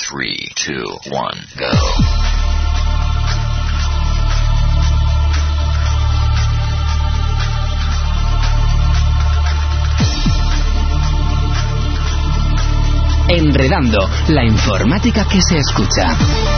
3, 2, 1, go. Enredando, la informática que se escucha.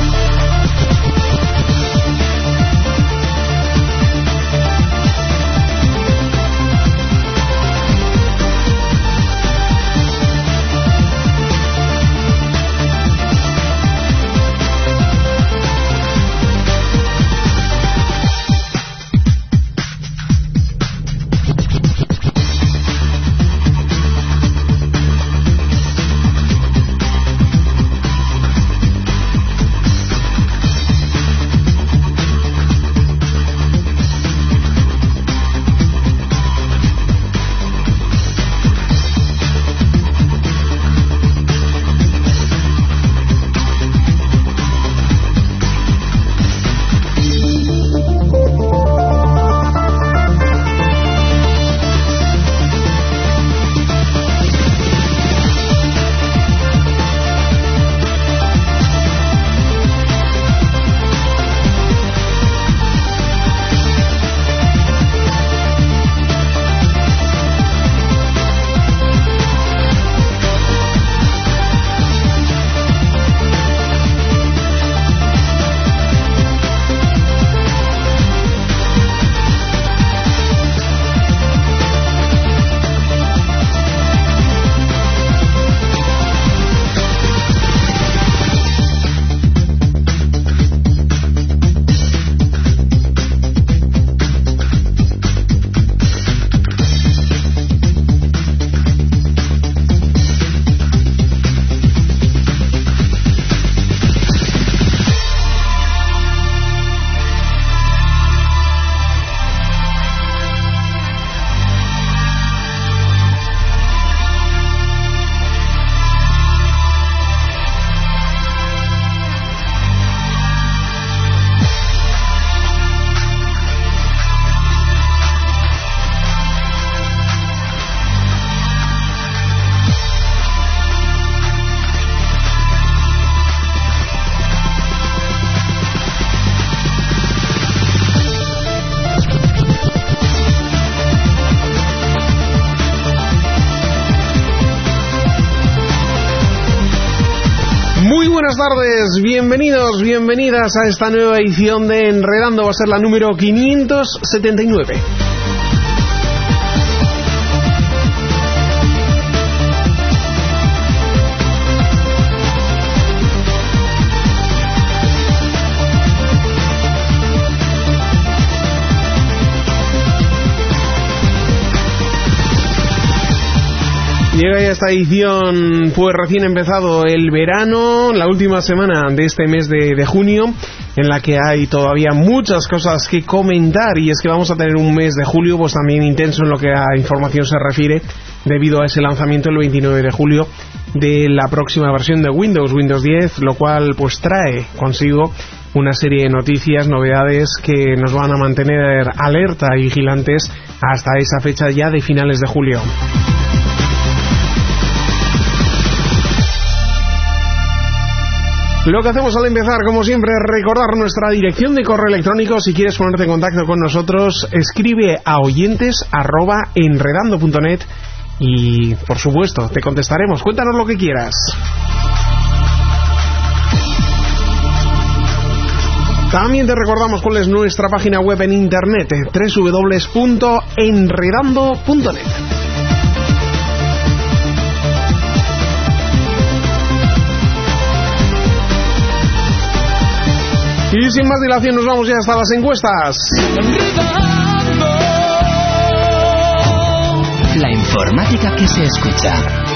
Buenas tardes, bienvenidos, bienvenidas a esta nueva edición de Enredando, va a ser la número 579. Llega ya esta edición, pues recién empezado el verano, la última semana de este mes de junio, en la que hay todavía muchas cosas que comentar, y es que vamos a tener un mes de julio pues también intenso en lo que a información se refiere, debido a ese lanzamiento el 29 de julio de la próxima versión de Windows 10, lo cual pues trae consigo una serie de noticias, novedades que nos van a mantener alerta y vigilantes hasta esa fecha ya de finales de julio. Lo que hacemos al empezar, como siempre, es recordar nuestra dirección de correo electrónico. Si quieres ponerte en contacto con nosotros, escribe a oyentes@enredando.net y, por supuesto, te contestaremos. Cuéntanos lo que quieras. También te recordamos cuál es nuestra página web en internet, www.enredando.net. Y sin más dilación nos vamos ya hasta las encuestas. La informática que se escucha.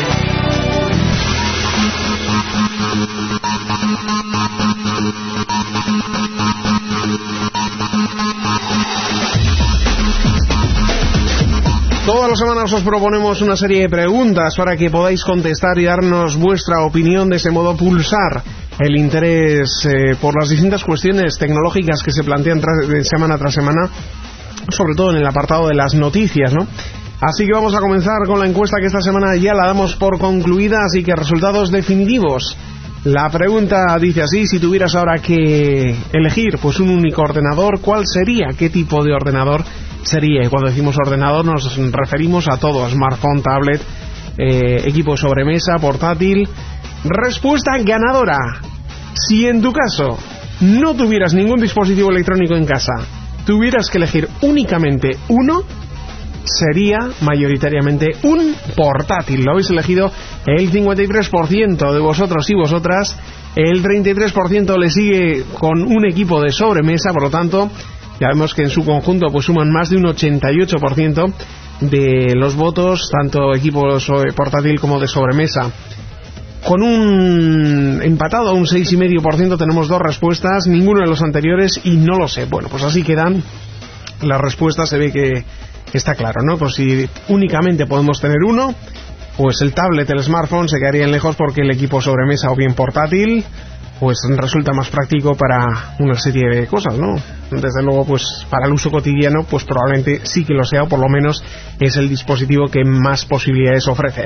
Todas las semanas os proponemos una serie de preguntas para que podáis contestar y darnos vuestra opinión, de ese modo pulsar el interés por las distintas cuestiones tecnológicas que se plantean semana tras semana, sobre todo en el apartado de las noticias, ¿no? Así que vamos a comenzar con la encuesta, que esta semana ya la damos por concluida, así que resultados definitivos. La pregunta dice así: si tuvieras ahora que elegir pues un único ordenador, ¿cuál sería? ¿Qué tipo de ordenador sería? Y cuando decimos ordenador nos referimos a todo: smartphone, tablet, equipo de sobremesa, portátil. Respuesta ganadora: si en tu caso no tuvieras ningún dispositivo electrónico en casa, tuvieras que elegir únicamente uno, sería mayoritariamente un portátil. Lo habéis elegido el 53% de vosotros y vosotras. El 33% le sigue con un equipo de sobremesa. Por lo tanto, ya vemos que en su conjunto pues suman más de un 88% de los votos, tanto equipo portátil como de sobremesa. Con un empatado, un 6,5%, tenemos dos respuestas, ninguno de los anteriores y no lo sé. Bueno, pues así quedan las respuestas. Se ve que está claro, ¿no? Pues si únicamente podemos tener uno, pues el tablet, el smartphone se quedarían lejos, porque el equipo sobremesa o bien portátil pues resulta más práctico para una serie de cosas, ¿no? Desde luego, pues para el uso cotidiano pues probablemente sí que lo sea, o por lo menos es el dispositivo que más posibilidades ofrece.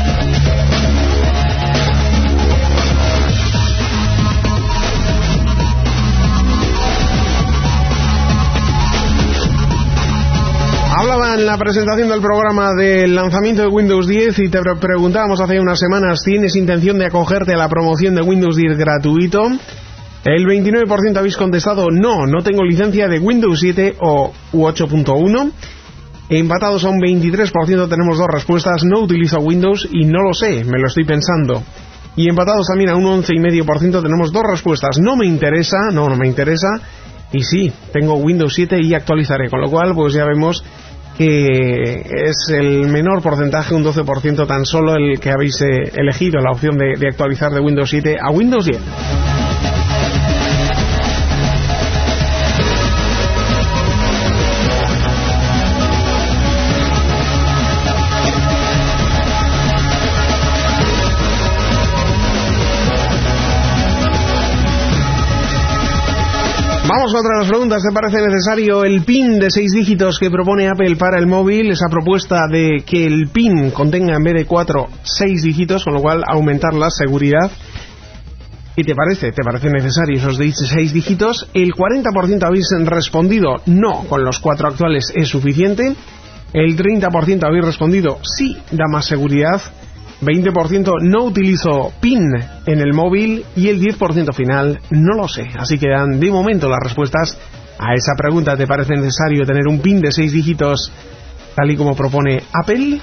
Hablaba en la presentación del programa del lanzamiento de Windows 10 y te preguntábamos hace unas semanas: ¿tienes intención de acogerte a la promoción de Windows 10 gratuito? El 29% habéis contestado no tengo licencia de Windows 7 u 8.1. Empatados a un 23% tenemos dos respuestas: no utilizo Windows y no lo sé, me lo estoy pensando. Y empatados también a un 11,5% tenemos dos respuestas: no me interesa, no me interesa, y sí, tengo Windows 7 y actualizaré. Con lo cual pues ya vemos que es el menor porcentaje, un 12% tan solo, el que habéis elegido la opción de actualizar de Windows 7 a Windows 10. Vamos a otras preguntas. ¿Te parece necesario el PIN de 6 dígitos que propone Apple para el móvil? Esa propuesta de que el PIN contenga en vez de 4, 6 dígitos, con lo cual aumentar la seguridad. ¿Y te parece necesario esos 6 dígitos? El 40% habéis respondido no, con los 4 actuales es suficiente. El 30% habéis respondido sí, da más seguridad. 20% no utilizo PIN en el móvil y el 10% final no lo sé. Así que dan de momento las respuestas a esa pregunta: ¿te parece necesario tener un PIN de 6 dígitos tal y como propone Apple?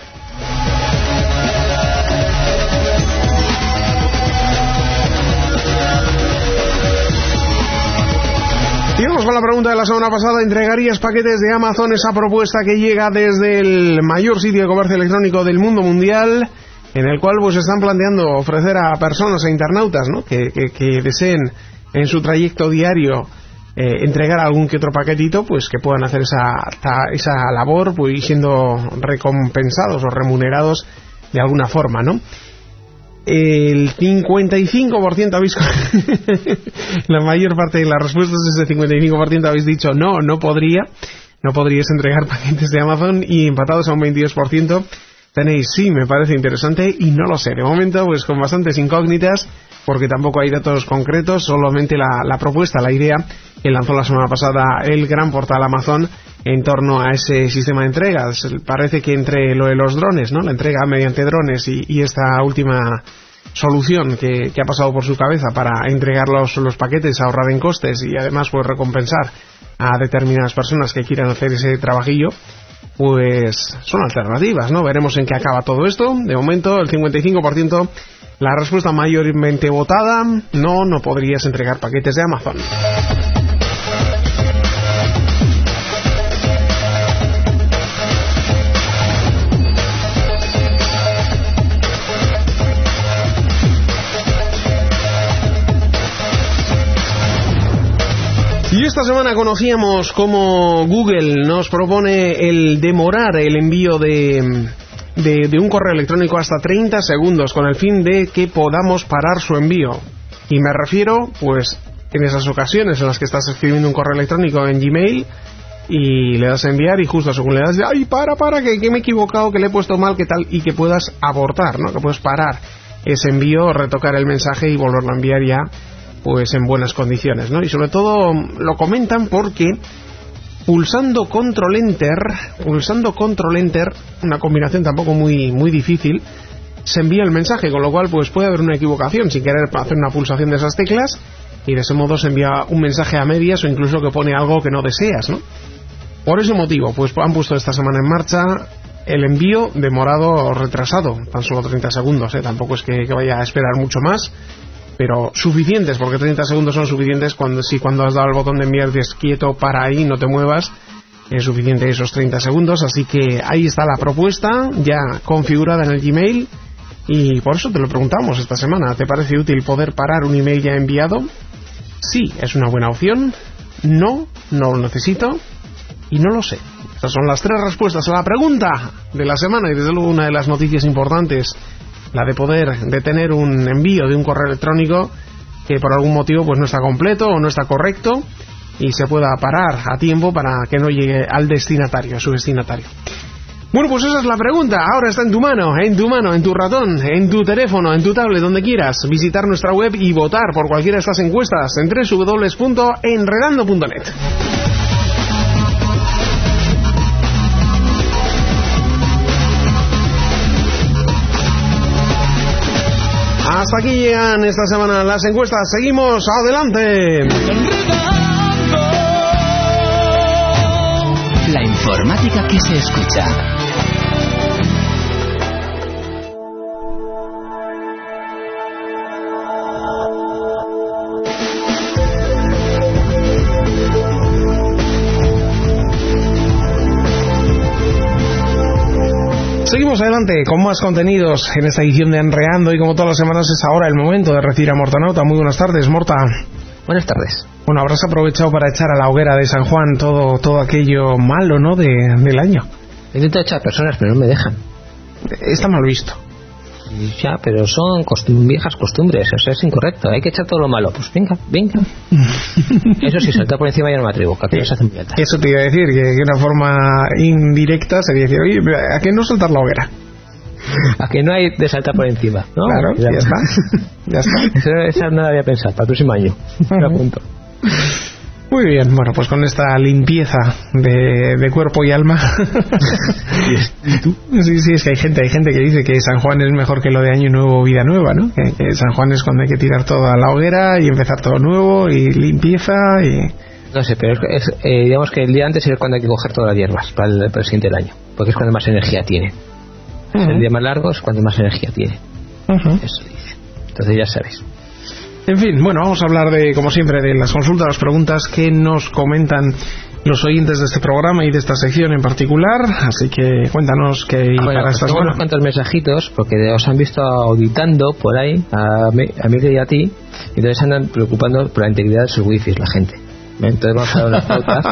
Y vamos con la pregunta de la semana pasada: ¿entregarías paquetes de Amazon? Esa propuesta que llega desde el mayor sitio de comercio electrónico del mundo mundial, en el cual pues están planteando ofrecer a personas, a internautas, ¿no?, que deseen en su trayecto diario entregar algún que otro paquetito, pues que puedan hacer esa labor, pues siendo recompensados o remunerados de alguna forma, ¿no? El 55% habéis la mayor parte de las respuestas, ese 55% habéis dicho no podríais entregar paquetes de Amazon, y empatados a un 22% tenéis sí, me parece interesante y no lo sé. De momento pues con bastantes incógnitas, porque tampoco hay datos concretos, solamente la propuesta, la idea que lanzó la semana pasada el gran portal Amazon en torno a ese sistema de entregas. Parece que entre lo de los drones, ¿no?, la entrega mediante drones y esta última solución que ha pasado por su cabeza para entregar los paquetes, ahorrar en costes y además pues recompensar a determinadas personas que quieran hacer ese trabajillo, pues son alternativas, ¿no? Veremos en qué acaba todo esto. De momento el 55%, la respuesta mayormente votada: no podrías entregar paquetes de Amazon. Y esta semana conocíamos cómo Google nos propone el demorar el envío de un correo electrónico hasta 30 segundos con el fin de que podamos parar su envío. Y me refiero, pues, en esas ocasiones en las que estás escribiendo un correo electrónico en Gmail y le das a enviar y justo según le das, ¡ay, para, que me he equivocado, que le he puesto mal, que tal! Y que puedas abortar, ¿no?, que puedes parar ese envío, retocar el mensaje y volverlo a enviar ya pues en buenas condiciones, ¿no? Y sobre todo lo comentan porque pulsando control enter, una combinación tampoco muy difícil, se envía el mensaje, con lo cual pues puede haber una equivocación sin querer hacer una pulsación de esas teclas, y de ese modo se envía un mensaje a medias o incluso que pone algo que no deseas, ¿no? Por ese motivo pues han puesto esta semana en marcha el envío demorado o retrasado, tan solo 30 segundos, tampoco es que vaya a esperar mucho más, pero suficientes, porque 30 segundos son suficientes cuando has dado el botón de enviar dices quieto, para ahí, no te muevas, es suficiente esos 30 segundos, así que ahí está la propuesta ya configurada en el Gmail, y por eso te lo preguntamos esta semana. ¿Te parece útil poder parar un email ya enviado? Sí, es una buena opción. No lo necesito y no lo sé. Estas son las 3 respuestas a la pregunta de la semana, y desde luego una de las noticias importantes, la de poder detener un envío de un correo electrónico que por algún motivo pues no está completo o no está correcto, y se pueda parar a tiempo para que no llegue al destinatario, a su destinatario. Bueno, pues esa es la pregunta. Ahora está en tu mano, en tu ratón, en tu teléfono, en tu tablet, donde quieras. Visitar nuestra web y votar por cualquiera de estas encuestas en www.enredando.net. Hasta aquí llegan esta semana las encuestas. Seguimos adelante. La informática que se escucha. Seguimos adelante con más contenidos en esta edición de Enreando, y como todas las semanas es ahora el momento de recibir a Mortanauta. Muy buenas tardes, Morta. Buenas tardes. Bueno, habrás aprovechado para echar a la hoguera de San Juan todo aquello malo, ¿no?, del año. Intento echar personas, pero no me dejan. Está mal visto. Ya, pero son viejas costumbres, o sea, es incorrecto. Hay que echar todo lo malo. Pues venga. Eso sí, saltar por encima ya no me atrevo, que aquello se hace muy alta. Eso te iba a decir, que una forma indirecta sería decir, oye, ¿a qué no saltar la hoguera? A que no hay de saltar por encima, ¿no? Claro, ya está. Esa no la había pensado, para el próximo año. Lo apunto. Muy bien, bueno, pues con esta limpieza de cuerpo y alma. Sí, es que hay gente que dice que San Juan es mejor que lo de Año Nuevo, Vida Nueva, ¿no? Que San Juan es cuando hay que tirar todo a la hoguera y empezar todo nuevo y limpieza y... No sé, pero digamos que el día antes es cuando hay que coger todas las hierbas para el siguiente del año, porque es cuando más energía tiene. El día más largo es cuando más energía tiene. Eso dice. Entonces ya sabéis. En fin, bueno, vamos a hablar como siempre, de las consultas, las preguntas que nos comentan los oyentes de este programa y de esta sección en particular. Así que cuéntanos qué hay para esta semana. Unos cuantos mensajitos, porque os han visto auditando por ahí a Miguel y a ti, y entonces andan preocupando por la integridad de sus wifis la gente. Entonces vamos a dar unas pautas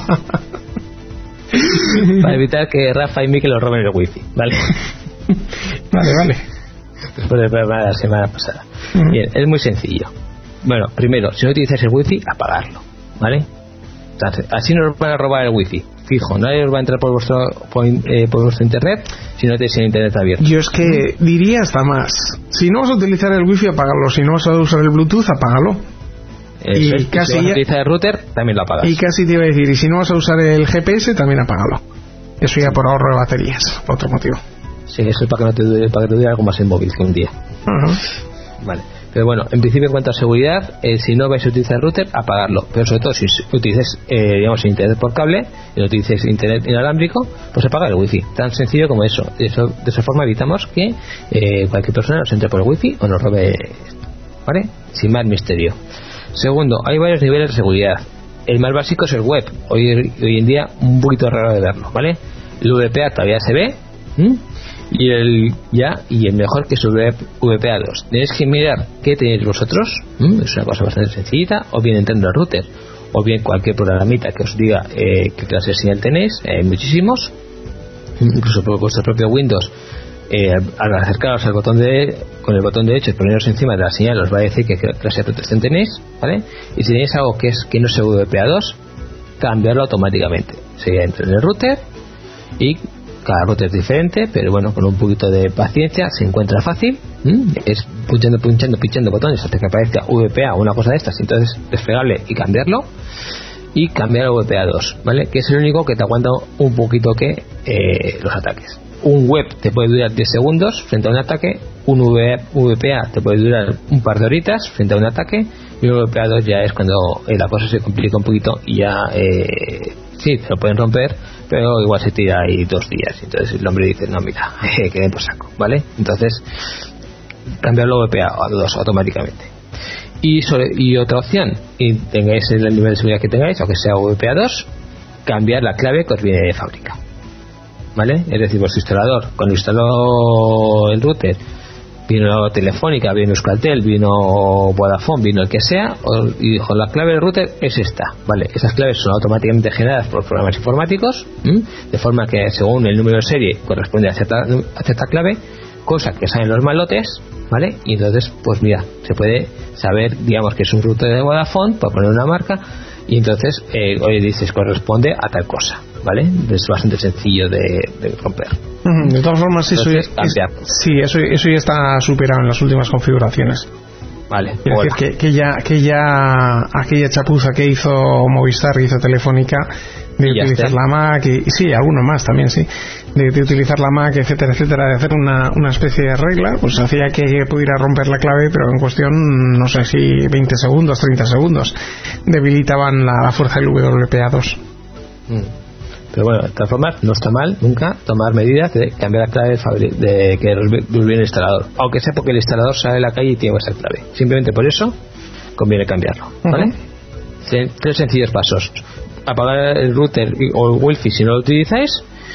para evitar que Rafa y Miguel los roben el wifi, ¿vale? Vale. Después del programa de la semana pasada. Bien, es muy sencillo. Bueno, primero, si no utilizas el wifi, apagarlo, ¿vale? Entonces, así no os van a robar el wifi. Fijo, nadie os va a entrar por vuestro internet si no tenéis el internet abierto. Yo es que diría hasta más. Si no vas a utilizar el wifi, apágalo. Si no vas a usar el Bluetooth, apágalo. Y casi si vas a utilizar el router, también lo apagas. Y casi te iba a decir, y si no vas a usar el GPS, también apágalo. Eso ya por ahorro de baterías, por otro motivo. Sí, eso es para que te dure algo más en móvil que un día. Vale. Pero bueno, en principio en cuanto a seguridad, si no vais a utilizar el router, apagarlo. Pero sobre todo si utilizáis internet por cable y no utilizáis internet inalámbrico, pues apagar el wifi. Tan sencillo como eso. De esa forma evitamos que cualquier persona nos entre por el wifi o nos robe esto, ¿vale? Sin más misterio. Segundo, hay varios niveles de seguridad. El más básico es el web. Hoy en día un poquito raro de verlo, ¿vale? El VPA todavía se ve. Y el mejor que es el VPA2. Tenéis que mirar qué tenéis vosotros. Es una cosa bastante sencillita. O bien entrando al router, o bien cualquier programita que os diga qué clase de señal tenéis. Hay muchísimos. Incluso por vuestro propio Windows, al acercaros al con el botón derecho y poneros encima de la señal, os va a decir qué clase de protección tenéis, ¿vale? Y si tenéis algo que no sea VPA2, cambiarlo automáticamente. Sería entrar en el router y cada router es diferente, pero bueno, con un poquito de paciencia se encuentra fácil. Es pinchando botones hasta que aparezca VPA o una cosa de estas, entonces desplegarle y cambiarlo, y cambiar a VPA 2, ¿vale? Que es el único que te aguanta un poquito que los ataques. Un web te puede durar 10 segundos frente a un ataque, un VPA te puede durar un par de horitas frente a un ataque, y un VPA 2 ya es cuando la cosa se complica un poquito y ya sí, te lo pueden romper, pero igual se tira ahí 2 días. Entonces el hombre dice, no, mira, queden por saco, ¿vale? Entonces cambiarlo a VPA 2 automáticamente. Y otra opción, y tengáis el nivel de seguridad que tengáis, aunque sea VPA 2, cambiar la clave que os viene de fábrica, ¿vale? Es decir, vuestro instalador, cuando instaló el router, vino Telefónica, vino Euskaltel, vino Vodafone, vino el que sea, y dijo, la clave del router es esta, ¿vale? Esas claves son automáticamente generadas por programas informáticos, de forma que según el número de serie corresponde a cierta clave, cosa que salen los malotes, ¿vale? Y entonces, pues mira, se puede saber, digamos, que es un router de Vodafone, para poner una marca, y entonces hoy dices corresponde a tal cosa, ¿vale? Es bastante sencillo de romper. De todas formas, entonces, eso ya está superado en las últimas configuraciones. Vale. Quiero decir que ya aquella chapuza que hizo Movistar, que hizo Telefónica, de utilizar la Mac, y sí, algunos más también, sí, de utilizar la Mac, etcétera, etcétera, de hacer una especie de regla, pues hacía que pudiera romper la clave, pero en cuestión, no sé si 20 segundos, 30 segundos, debilitaban la fuerza del WPA 2. Pero bueno, de todas formas, no está mal nunca tomar medidas de cambiar la clave de que nos viene el instalador, aunque sea porque el instalador sale a la calle y tiene esa clave. Simplemente por eso conviene cambiarlo, ¿vale? 3 sencillos pasos: apagar el router o el wifi si no lo utilizáis,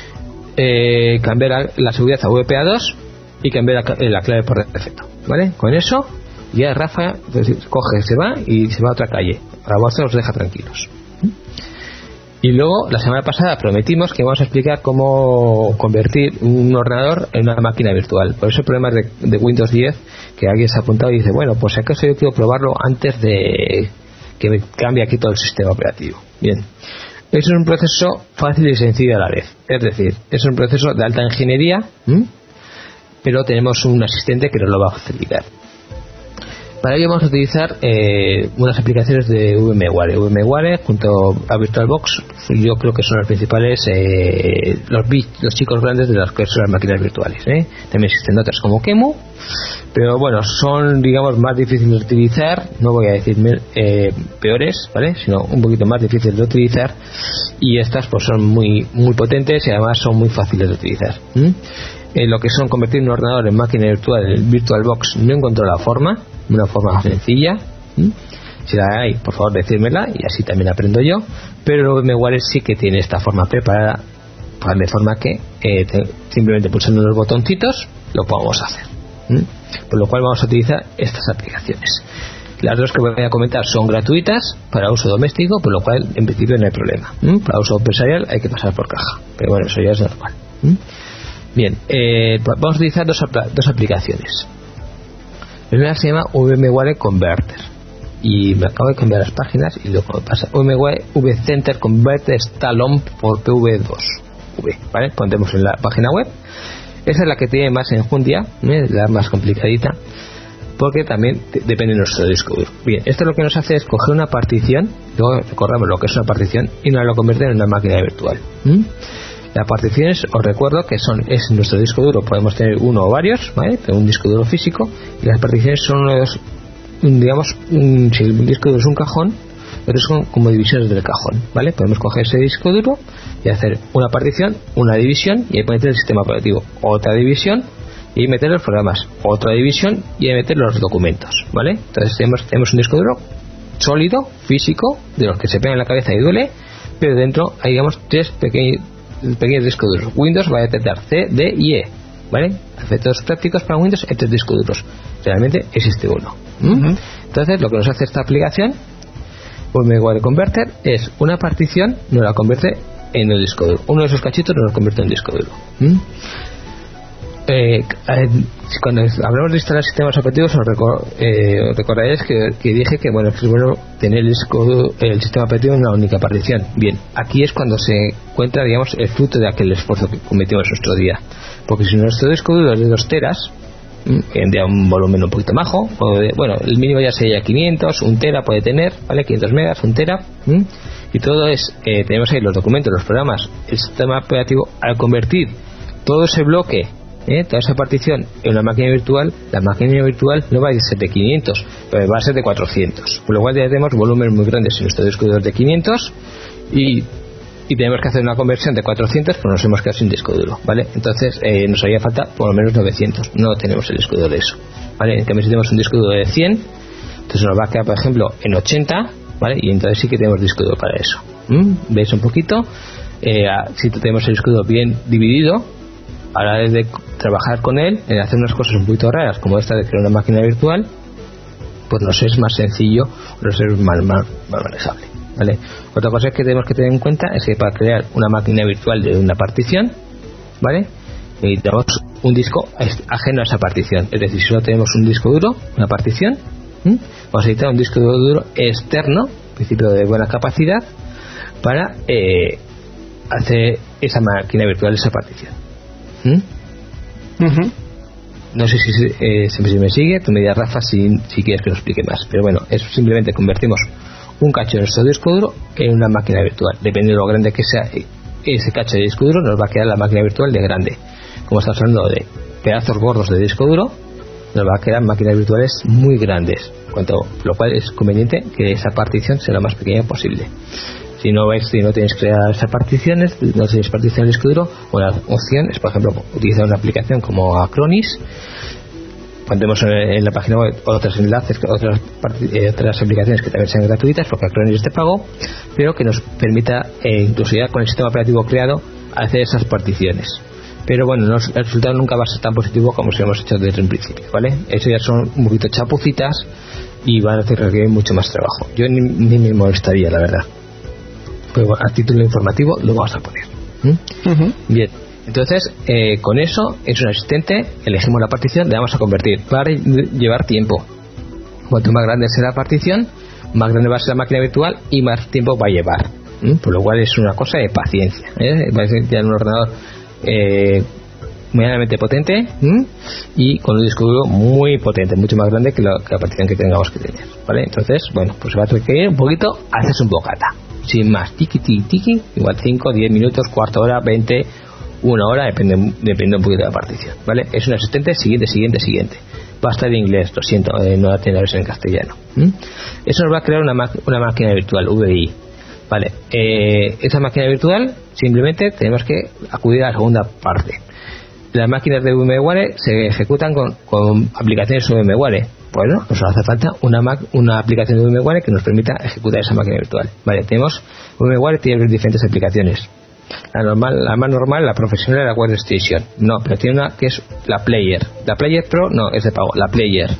cambiar la seguridad a VPA 2 y cambiar la clave por defecto, ¿vale? Con eso ya Rafa coge, se va y se va a otra calle. Para vosotros os deja tranquilos. Y luego, la semana pasada prometimos que vamos a explicar cómo convertir un ordenador en una máquina virtual. Por eso el problema de Windows 10, que alguien se ha apuntado y dice, bueno, pues si acaso yo quiero probarlo antes de que me cambie aquí todo el sistema operativo. Bien, eso es un proceso fácil y sencillo a la vez. Es decir, es un proceso de alta ingeniería, pero tenemos un asistente que nos lo va a facilitar. Para ello vamos a utilizar unas aplicaciones de VMware. VMware junto a VirtualBox, yo creo que son las principales, los chicos grandes de las que son las máquinas virtuales. También existen otras como QEMU, pero bueno, son, digamos, más difíciles de utilizar. No voy a decir peores, ¿vale? Sino un poquito más difíciles de utilizar, y estas pues son muy potentes y además son muy fáciles de utilizar. Lo que son convertir un ordenador en máquina virtual, el VirtualBox, no encontró la forma, una forma sencilla. Si la hay, por favor decírmela y así también aprendo yo. Pero VMware sí que tiene esta forma preparada, de forma que simplemente pulsando unos botoncitos lo podemos hacer. Por lo cual vamos a utilizar estas aplicaciones. Las dos que voy a comentar son gratuitas para uso doméstico, por lo cual en principio no hay problema. Para uso empresarial hay que pasar por caja, pero bueno, eso ya es normal. Bien, vamos a utilizar dos aplicaciones. La primera se llama VMware Converter, y me acabo de cambiar las páginas y luego pasa VMware vCenter Converter Talon por PV2, ¿vale? Pondremos en la página web. Esa es la que tiene más enjundia, la más complicadita, porque también depende de nuestro disco duro. Bien, esto lo que nos hace es coger una partición, luego recordamos lo que es una partición, y nos lo convierte en una máquina virtual. Las particiones, os recuerdo que es nuestro disco duro, podemos tener uno o varios, ¿vale? Pero un disco duro físico, y las particiones son digamos, si el disco duro es un cajón, pero son como divisiones del cajón, ¿vale? Podemos coger ese disco duro y hacer una partición, una división, y ahí meter el sistema operativo, otra división, y ahí meter los programas, otra división, y ahí meter los documentos, ¿vale? Entonces tenemos un disco duro sólido, físico, de los que se pega en la cabeza y duele, pero dentro hay, digamos, 3 pequeños discos duros. Windows va a detectar C, D y E, ¿vale? Efectos prácticos para Windows en 3 discos duros. Realmente existe uno. Entonces lo que nos hace esta aplicación, VMware Converter, es una partición, nos la convierte en un disco duro. Uno de esos cachitos nos lo convierte en disco duro. cuando hablamos de instalar sistemas operativos, recordaréis que dije que bueno, es bueno tener el sistema operativo en una única partición. Bien, aquí es cuando se encuentra, digamos, el fruto de aquel esfuerzo que cometimos nuestro día, porque si nuestro disco duro es de 2 teras, de un volumen un poquito majo, bueno, el mínimo ya sería 500, 1 tera puede tener, ¿vale? 500 megas, 1 tera, y todo es, tenemos ahí los documentos, los programas, el sistema operativo. Al convertir todo ese bloque, toda esa partición en una máquina virtual, la máquina virtual no va a ser de 500, pero va a ser de 400, por lo cual ya tenemos volúmenes muy grandes en nuestro disco duro de 500 y tenemos que hacer una conversión de 400, pues nos hemos quedado sin disco duro, ¿vale? Entonces nos haría falta por lo menos 900, no tenemos el disco duro de eso, ¿vale? En cambio, si tenemos un disco duro de 100, entonces nos va a quedar, por ejemplo, en 80, ¿vale? Y entonces sí que tenemos disco duro para eso. ¿Veis un poquito? Si tenemos el disco duro bien dividido, a la hora de trabajar con él, en hacer unas cosas un poquito raras, como esta de crear una máquina virtual, pues nos es más sencillo, nos es más manejable, ¿vale? Otra cosa que tenemos que tener en cuenta es que para crear una máquina virtual de una partición, ¿vale?, necesitamos un disco ajeno a esa partición. Es decir, si solo tenemos un disco duro, una partición, vamos a necesitar un disco duro externo, en principio de buena capacidad, para hacer esa máquina virtual de esa partición. No sé si me sigue. Tú me dirás, Rafa, si quieres que lo explique más, pero bueno, es simplemente convertimos un cacho de nuestro disco duro en una máquina virtual. Dependiendo de lo grande que sea ese cacho de disco duro, nos va a quedar la máquina virtual de grande. Como estamos hablando de pedazos gordos de disco duro, nos va a quedar máquinas virtuales muy grandes, lo cual es conveniente que esa partición sea lo más pequeña posible. Si no tenéis creadas esas particiones, no tenéis partición de disco duro, una opción es, por ejemplo, utilizar una aplicación como Acronis. Pondremos en la página web otros enlaces, otras aplicaciones que también sean gratuitas, porque Acronis es de pago, pero que nos permita, incluso ya con el sistema operativo creado, hacer esas particiones. Pero bueno, el resultado nunca va a ser tan positivo como si lo hemos hecho desde el principio, ¿vale? Eso ya son un poquito chapucitas y van a requerir mucho más trabajo. Yo ni me molestaría, la verdad. Pero a título informativo lo vamos a poner. Bien, entonces con eso es un asistente, elegimos la partición, le vamos a convertir. Va a llevar tiempo. Cuanto más grande sea la partición, más grande va a ser la máquina virtual y más tiempo va a llevar. Por lo cual es una cosa de paciencia. Va a ser ya un ordenador medianamente potente y con un disco duro muy potente, mucho más grande que la partición que tengamos que tener, ¿vale? Entonces, bueno, pues va a requerir un poquito, haces un bocata, sin más, tiki, igual 5, 10 minutos, cuarto hora, 20, 1 hora, depende un poquito de la partición, ¿vale? Es un asistente, siguiente. Va a estar en inglés, lo siento, no va a tener versión en castellano. Eso nos va a crear una máquina virtual, VI. Vale, esa máquina virtual simplemente tenemos que acudir a la segunda parte. Las máquinas de VMware se ejecutan con aplicaciones VMware. Bueno, nos hace falta una aplicación de VMware que nos permita ejecutar esa máquina virtual. Vale, VMware tiene diferentes aplicaciones. La más normal, la profesional, la Workstation. No, pero tiene una que es la Player. La Player Pro no, es de pago. La Player.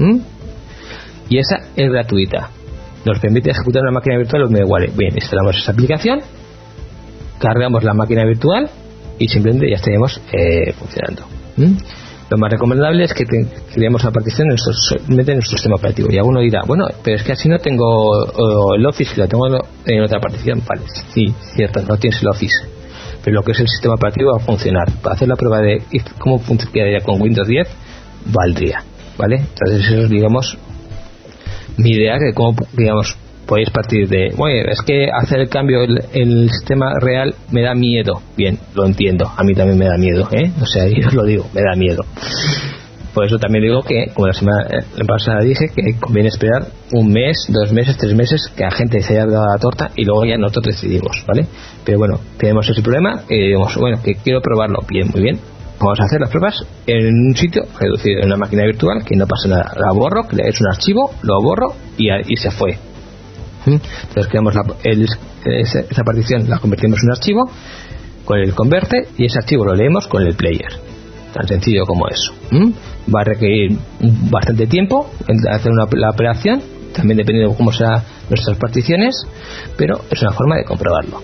Y esa es gratuita. Nos permite ejecutar una máquina virtual VMware. Bien, instalamos esa aplicación, cargamos la máquina virtual y simplemente ya estaríamos funcionando. Lo más recomendable es que creemos la partición en nuestro sistema operativo. Y alguno dirá, bueno, pero es que así no tengo el Office, que lo tengo en otra partición. Vale, sí, cierto, no tienes el Office, pero lo que es el sistema operativo va a funcionar. Para hacer la prueba de cómo funcionaría con Windows 10, valdría, ¿vale? Entonces eso es, digamos, mi idea, que como, digamos, podéis partir de, bueno, es que hacer el cambio en el sistema real me da miedo. Bien, lo entiendo, a mí también me da miedo, o sea, yo os lo digo, me da miedo. Por eso también digo que, como la semana pasada dije, que conviene esperar 1 mes, 2 meses, 3 meses, que la gente se haya dado la torta y luego ya nosotros decidimos, ¿vale? Pero bueno, tenemos ese problema y digamos, bueno, que quiero probarlo. Bien, muy bien, vamos a hacer las pruebas en un sitio reducido, en una máquina virtual, que no pasa nada. La borro, es un archivo, lo borro y se fue. Entonces creamos esa partición, la convertimos en un archivo con el converte y ese archivo lo leemos con el player. Tan sencillo como eso. Va a requerir bastante tiempo hacer la operación, también dependiendo de cómo sean nuestras particiones, pero es una forma de comprobarlo.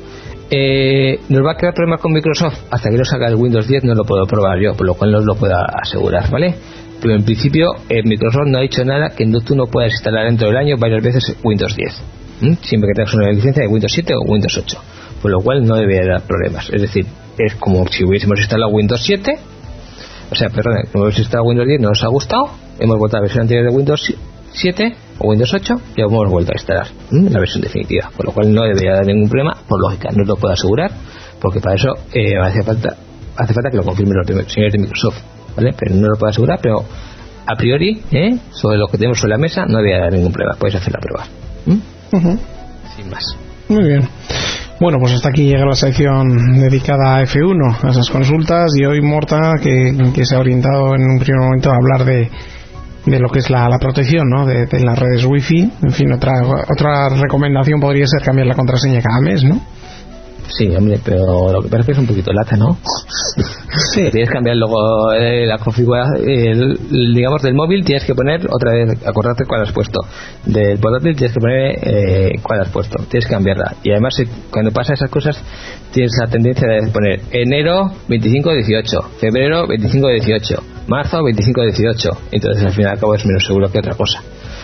nos va a crear problemas con Microsoft hasta que no salga el Windows 10. No lo puedo probar yo, por lo cual no os lo puedo asegurar, ¿vale? Pero en principio Microsoft no ha dicho nada que tú no puedas instalar dentro del año varias veces Windows 10, siempre que tengas una licencia de Windows 7 o Windows 8, por lo cual no debería dar problemas. Es decir, es como si hubiésemos instalado Windows 7, o sea, perdón, como hubiésemos instalado Windows 10, no nos ha gustado, hemos vuelto a la versión anterior de Windows 7 o Windows 8 y hemos vuelto a instalar la versión definitiva, por lo cual no debería dar ningún problema. Por lógica, no os lo puedo asegurar, porque para eso hace falta que lo confirmen los señores de Microsoft, ¿vale? Pero no lo puedo asegurar, pero a priori, sobre lo que tenemos sobre la mesa, no debería dar ningún problema. Podéis hacer la prueba. Sin más. Muy bien. Bueno, pues hasta aquí llega la sección dedicada a F1, a esas consultas, y hoy Morta, que se ha orientado en un primer momento a hablar de lo que es la protección, ¿no? de las redes wifi. En fin, otra recomendación podría ser cambiar la contraseña cada mes, ¿no? Sí, hombre, pero lo que parece es un poquito lata, ¿no? Sí. Tienes que cambiar luego la configuración, digamos, del móvil. Tienes que poner otra vez, acordarte cuál has puesto. Del portátil tienes que poner cuál has puesto. Tienes que cambiarla. Y además, cuando pasa esas cosas, tienes la tendencia de poner enero 25-18, febrero 25-18, marzo 25-18. Entonces, al fin y al cabo, es menos seguro que otra cosa.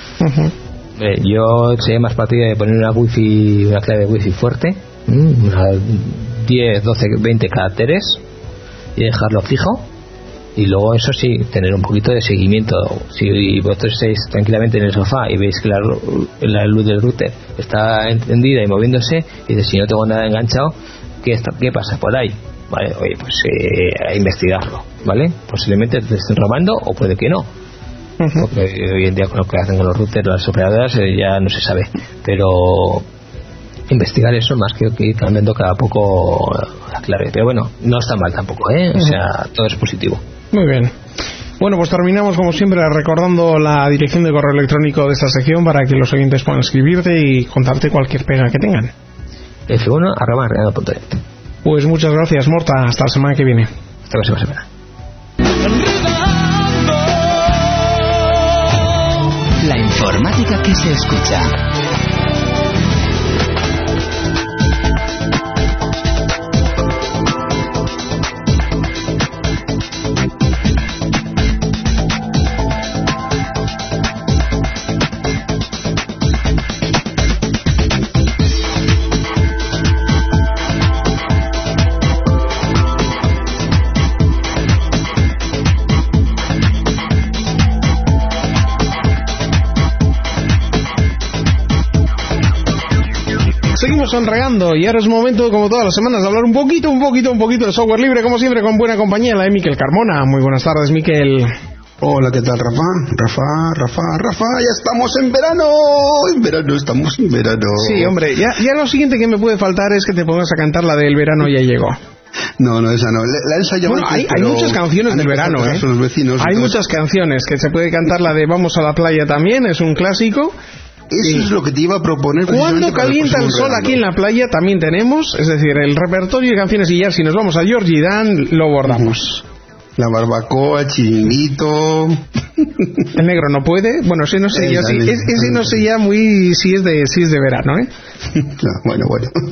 Yo sería más partidario de poner una clave wifi fuerte, unas 10, 12, 20 caracteres, y dejarlo fijo. Y luego, eso sí, tener un poquito de seguimiento. Si vosotros estáis tranquilamente en el sofá y veis que la luz del router está encendida y moviéndose, y dices, si no tengo nada enganchado, ¿qué pasa por ahí? Vale, oye, pues a investigarlo, ¿vale? Posiblemente te estén robando, o puede que no, porque hoy en día con lo que hacen con los routers las operadoras ya no se sabe. Pero investigar eso más que ir cambiando cada poco la clave. Pero bueno, no está mal tampoco, o sea, todo es positivo. Muy bien. Bueno, pues terminamos como siempre recordando la dirección de correo electrónico de esta sección para que los oyentes puedan escribirte y contarte cualquier pega que tengan. F1@real.net. Pues muchas gracias, Morta. Hasta la semana que viene. Hasta la próxima semana. La informática que se escucha. Seguimos sonreando y ahora es momento, como todas las semanas, de hablar un poquito de software libre, como siempre, con buena compañía, la de Miquel Carmona. Muy buenas tardes, Miquel. Hola, ¿qué tal, Rafa? Ya estamos en verano. Estamos en verano. Sí, hombre, ya lo siguiente que me puede faltar es que te pongas a cantar la del verano ya llegó. No, esa no. La ensayado. Bueno, hay muchas canciones del verano, los vecinos, hay muchas canciones que se puede cantar. La de Vamos a la playa también es un clásico. Eso es lo que te iba a proponer. Cuando calienta el sol aquí en la playa también tenemos, es decir, el repertorio de canciones, y ya si nos vamos a Georgie Dan lo bordamos. La barbacoa, chiringuito. El negro no puede. Bueno, ese no sé yo si ese no sé ya muy si es de verano, Bueno.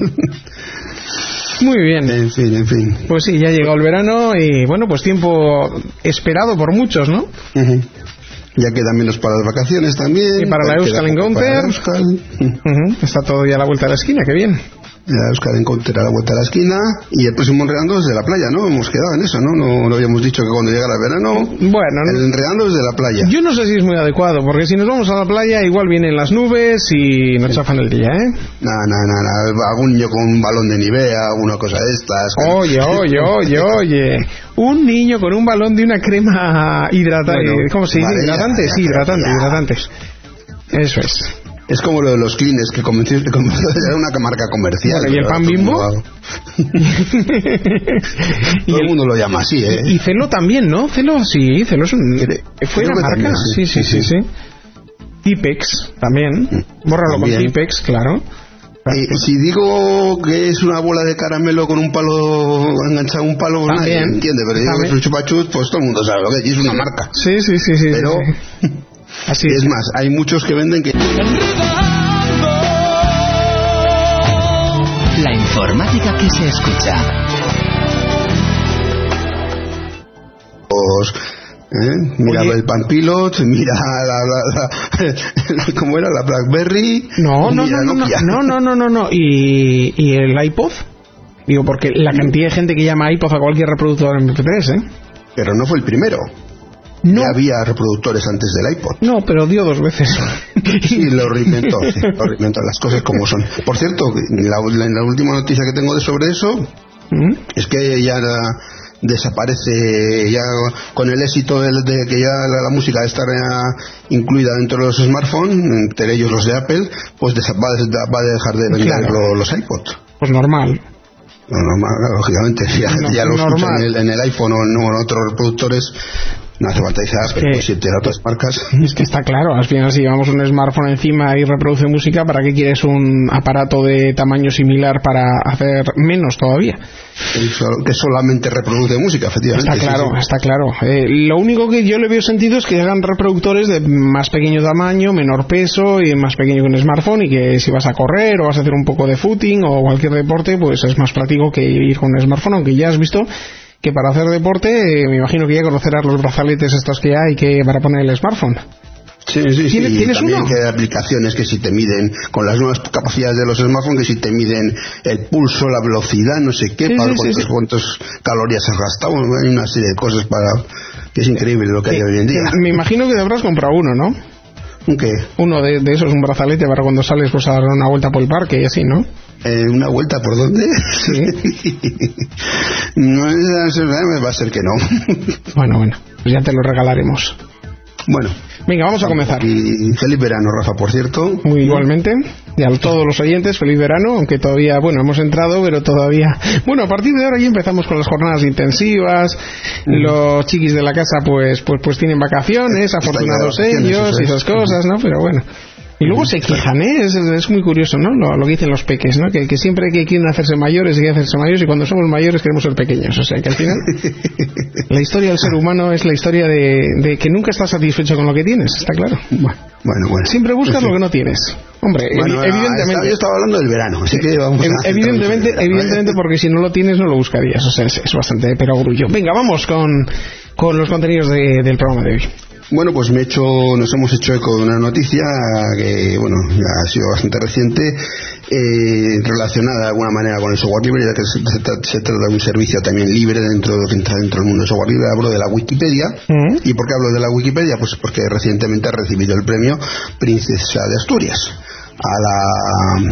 Muy bien. En fin. Pues sí, ya ha llegado el verano y bueno, pues tiempo esperado por muchos, ¿no? Ya quedan menos para las vacaciones también. Y para la Euskal Encounter. Está todo ya a la vuelta de la esquina, qué bien. La Euskal Encounter a la vuelta de la esquina. Y el próximo Enredando es de la playa, ¿no? Hemos quedado en eso, ¿no? No habíamos dicho que cuando llegara el verano. Bueno, el Enredando es de la playa. Yo no sé si es muy adecuado, porque si nos vamos a la playa, igual vienen las nubes y nos chafan el día, No. Algún niño con un balón de Nivea, alguna cosa de estas. Oye. Un niño con un balón de una crema hidratante. Bueno, ¿cómo se dice? ¿Hidratante? Sí, hidratante. Eso es. Es como lo de los Kleenex, que comenzó a ser una marca comercial. Bueno, ¿y el pan Bimbo? Todo el mundo lo llama así, Y Celo también, ¿no? Celo es fue una marca. También, sí. Tipex también. Bórralo con Tipex, claro. Si digo que es una bola de caramelo con un palo enganchado a un palo, nadie entiende, pero digo que es un chupachus, pues todo el mundo sabe lo que es, es una marca. Sí. Pero así es más, hay muchos que venden que La informática que se escucha. Mira el Palm Pilot, mira ¿cómo era? La BlackBerry. No. ¿Y el iPod? Digo, porque la cantidad de gente que llama iPod a cualquier reproductor MP3, Pero no fue el primero. No. Ya había reproductores antes del iPod. No, pero dio 2 veces. Sí, lo reinventó, las cosas como son. Por cierto, la última noticia que tengo sobre eso es que ya desaparece, ya con el éxito de que ya la música está incluida dentro de los smartphones, entre ellos los de Apple, pues va a dejar de vender los iPods. Pues normal. Normal, lógicamente. Ya lo escuchan en el iPhone o en otros reproductores. No hace falta decir Apple, pues si tiene otras marcas. Es que está claro, al final si llevamos un smartphone encima y reproduce música, ¿para qué quieres un aparato de tamaño similar para hacer menos todavía? Que solamente reproduce música, efectivamente. Está claro. Lo único que yo le veo sentido es que hagan reproductores de más pequeño tamaño, menor peso y más pequeño que un smartphone, y que si vas a correr o vas a hacer un poco de footing o cualquier deporte, pues es más práctico que ir con un smartphone, aunque ya has visto que para hacer deporte, me imagino que ya conocerás los brazaletes estos que hay que para poner el smartphone. Sí. ¿Tienes también uno? que hay aplicaciones que si te miden, con las nuevas capacidades de los smartphones, que si te miden el pulso, la velocidad, no sé qué, para cuántas calorías has gastado. Hay una serie de cosas que es increíble lo que hay hoy en día. Me imagino que te habrás comprado uno, ¿no? ¿Un qué? Uno de esos, un brazalete para cuando sales pues a dar una vuelta por el parque y así, ¿no? ¿Una vuelta por dónde? Sí. No, va a ser que no. Bueno, pues ya te lo regalaremos. Bueno. Venga, vamos a comenzar. Y feliz verano, Rafa, por cierto. Muy igualmente. Y a todos los oyentes, feliz verano, aunque todavía, hemos entrado, pero todavía... Bueno, a partir de ahora ya empezamos con las jornadas intensivas, los chiquis de la casa pues tienen vacaciones, afortunados ellos y esas cosas, ¿no? Pero bueno... Y luego se quejan, es muy curioso, ¿no? Lo que dicen los peques, ¿no? Que siempre que quieren hacerse mayores, y cuando somos mayores queremos ser pequeños. O sea, que al final la historia del ser humano es la historia de que nunca estás satisfecho con lo que tienes, está claro. Bueno. Siempre buscas lo que no tienes. Hombre, evidentemente. Yo estaba hablando del verano, así que vamos a... Evidentemente, porque si no lo tienes no lo buscarías. O sea, es bastante perogrullo. Venga, vamos con los contenidos del programa de hoy. Bueno, pues nos hemos hecho eco de una noticia que, ha sido bastante reciente, relacionada de alguna manera con el software libre, ya que se trata de un servicio también libre dentro del mundo del software libre. Hablo de la Wikipedia. ¿Y por qué hablo de la Wikipedia? Pues porque recientemente ha recibido el premio Princesa de Asturias a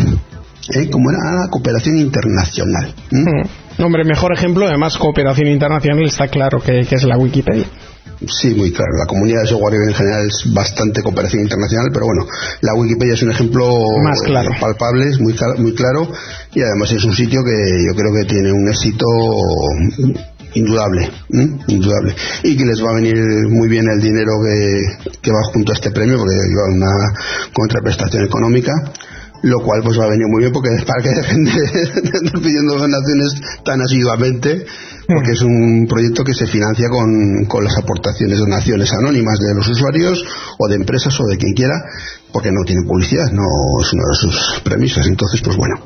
la cooperación internacional. Hombre, mejor ejemplo, además, cooperación internacional, está claro que es la Wikipedia. Sí, muy claro. La comunidad de software libre en general es bastante cooperación internacional, pero la Wikipedia es un ejemplo más claro, palpable, es muy claro, y además es un sitio que yo creo que tiene un éxito indudable, y que les va a venir muy bien el dinero que va junto a este premio, porque lleva una contraprestación económica, lo cual pues va a venir muy bien, porque para que dejen de estar pidiendo donaciones tan asiduamente, porque es un proyecto que se financia con las aportaciones, donaciones anónimas de los usuarios o de empresas o de quien quiera, porque no tiene publicidad, no es una de sus premisas. Entonces, pues bueno.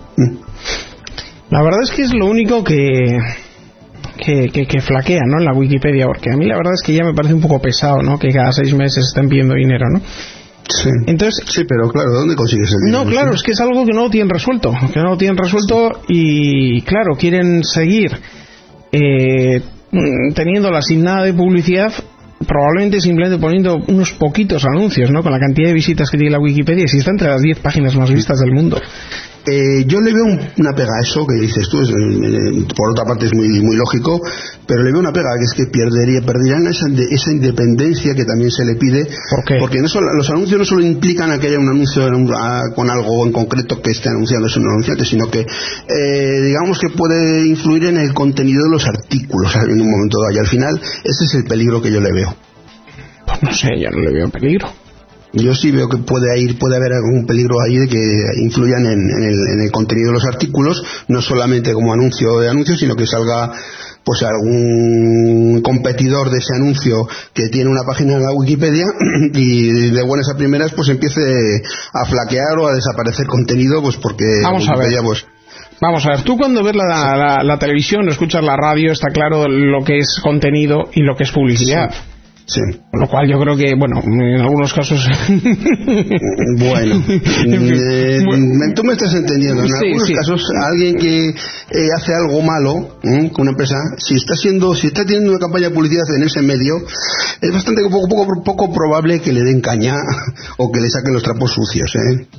La verdad es que es lo único que flaquea, ¿no? En la Wikipedia, porque a mí la verdad es que ya me parece un poco pesado, ¿no? Que cada 6 meses estén pidiendo dinero, ¿no? Sí. Entonces, sí, pero claro, ¿dónde consigues el dinero? No, claro, es que es algo que no lo tienen resuelto, y claro, quieren seguir teniéndola sin nada de publicidad, probablemente simplemente poniendo unos poquitos anuncios, ¿no? Con la cantidad de visitas que tiene la Wikipedia, si está entre las 10 páginas más vistas del mundo. Yo le veo una pega a eso que dices tú, por otra parte es muy lógico, pero le veo una pega, que es que perderían esa independencia que también se le pide. ¿Por qué? Porque los anuncios no solo implican a que haya un anuncio con algo en concreto que esté anunciándose un anunciante, sino que digamos que puede influir en el contenido de los artículos en un momento dado, y al final ese es el peligro que yo le veo. Pues no sé, yo no le veo peligro. Yo sí veo que puede haber algún peligro ahí de que influyan en el contenido de los artículos, no solamente como anuncio de anuncios, sino que salga pues algún competidor de ese anuncio que tiene una página en la Wikipedia y de buenas a primeras pues empiece a flaquear o a desaparecer contenido, pues porque vamos Wikipedia a ver. pues Vamos a ver, tú cuando ves la televisión o escuchas la radio, está claro lo que es contenido y lo que es publicidad. Sí. Con lo cual yo creo que, bueno, en algunos casos... Bueno, tú me estás entendiendo. En algunos casos, alguien que hace algo malo con una empresa, si está teniendo una campaña de publicidad en ese medio, es bastante poco probable que le den caña o que le saquen los trapos sucios,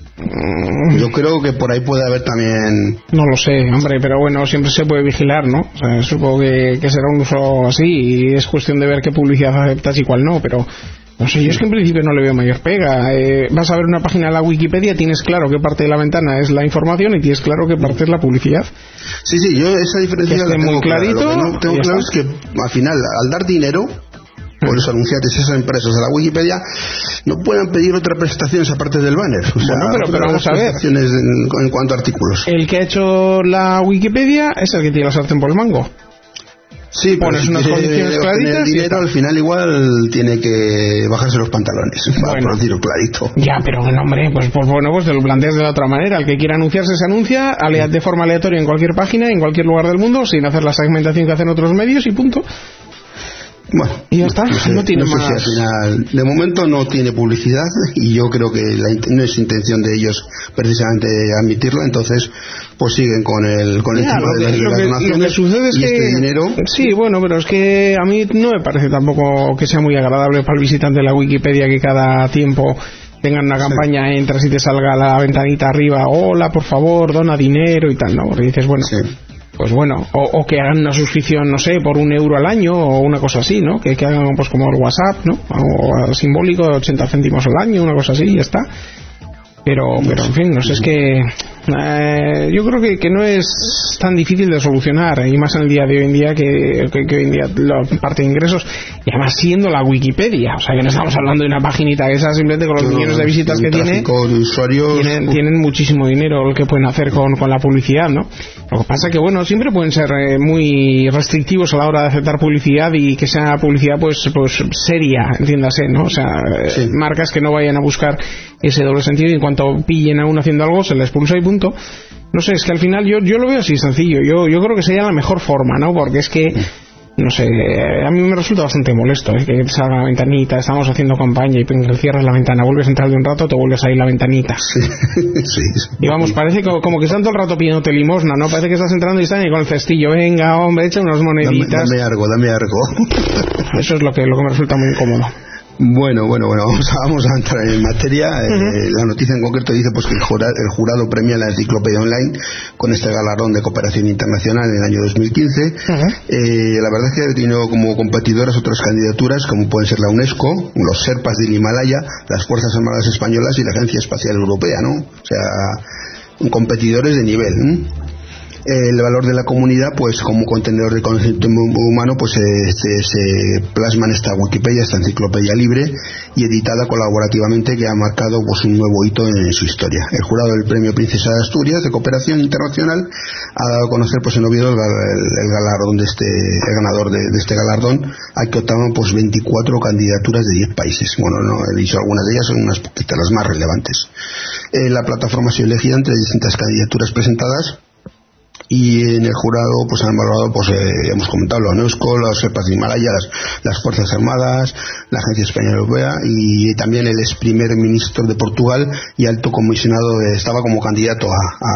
Yo creo que por ahí puede haber también... No lo sé, hombre, pero bueno, siempre se puede vigilar, ¿no? O sea, supongo que será un uso así y es cuestión de ver qué publicidad aceptas y cuál no, pero... No sé, yo es que en principio no le veo mayor pega. Vas a ver una página de la Wikipedia, tienes claro qué parte de la ventana es la información y tienes claro qué parte es la publicidad. Sí, yo esa diferencia la tengo muy clarito. Lo que no tengo claro es que al final, al dar dinero por los anunciantes, esas empresas de la Wikipedia, no puedan pedir otras prestaciones aparte del banner. O sea, bueno, pero vamos a ver. En cuanto a artículos. El que ha hecho la Wikipedia es el que tiene la sartén por el mango. Sí, pero pones si unas condiciones claritas el dinero al final igual tiene que bajarse los pantalones, para decirlo clarito. Ya, pero bueno, hombre, pues te lo planteas de la otra manera. El que quiera anunciarse se anuncia de forma aleatoria en cualquier página, en cualquier lugar del mundo, sin hacer la segmentación que hacen otros medios y punto. Bueno, y ya está, no tiene más. Si al final, de momento no tiene publicidad y yo creo que no es intención de ellos precisamente admitirla, entonces pues siguen con el tema de las donaciones. Lo que sucede es que este dinero. Sí, bueno, pero es que a mí no me parece tampoco que sea muy agradable para el visitante de la Wikipedia que cada tiempo tengan una campaña, entras y te salga la ventanita arriba, hola, por favor, dona dinero y tal, ¿no? Porque dices, bueno, pues bueno, o que hagan una suscripción, no sé, por €1 al año o una cosa así, ¿no? Que hagan pues como el WhatsApp, ¿no? O simbólico de 80 céntimos al año, una cosa así, y ya está. Pero en fin, no sé, es que yo creo que no es tan difícil de solucionar, y más en el día de hoy en día que hoy en día la parte de ingresos, y además siendo la Wikipedia, o sea que no estamos hablando de una paginita que esa simplemente con los millones de visitas que tiene, tienen muchísimo dinero el que pueden hacer con la publicidad, ¿no? Lo que pasa que bueno, siempre pueden ser muy restrictivos a la hora de aceptar publicidad y que sea publicidad pues seria, entiéndase, ¿no? O sea, marcas que no vayan a buscar ese doble sentido y en cuanto pillen a uno haciendo algo se les expulsa y punto. No sé, es que al final yo lo veo así sencillo. Yo creo que sería la mejor forma, ¿no? Porque es que no sé, a mí me resulta bastante molesto que te salga la ventanita, estamos haciendo campaña y cierras la ventana, vuelves a entrar de un rato, te vuelves a ir la ventanita. Y vamos, parece como que están todo el rato pidiéndote limosna, ¿no? Parece que estás entrando y están ahí con el cestillo, venga, hombre, echa unas moneditas. Dame algo. Eso es lo que me resulta muy incómodo. Bueno, vamos a entrar en materia. La noticia en concreto dice pues que el jurado premia la Enciclopedia Online con este galardón de cooperación internacional en el año 2015. La verdad es que ha tenido como competidoras otras candidaturas como pueden ser la UNESCO, los Sherpas del Himalaya, las Fuerzas Armadas Españolas y la Agencia Espacial Europea, ¿no? O sea, competidores de nivel. El valor de la comunidad, pues como contenedor de conocimiento humano, pues se plasma en esta Wikipedia, esta enciclopedia libre y editada colaborativamente, que ha marcado pues un nuevo hito en su historia. El jurado del Premio Princesa de Asturias de Cooperación Internacional ha dado a conocer pues en Oviedo el galardón el ganador de este galardón, al que optaban pues 24 candidaturas de 10 países. Bueno, no he dicho algunas de ellas, son unas poquitas las más relevantes. La plataforma ha sido elegida entre distintas candidaturas presentadas. Y en el jurado pues han valorado, pues hemos comentado, la UNESCO, los Sherpas de Himalaya, las Fuerzas Armadas, la Agencia Española Europea y también el ex primer ministro de Portugal y alto comisionado, estaba como candidato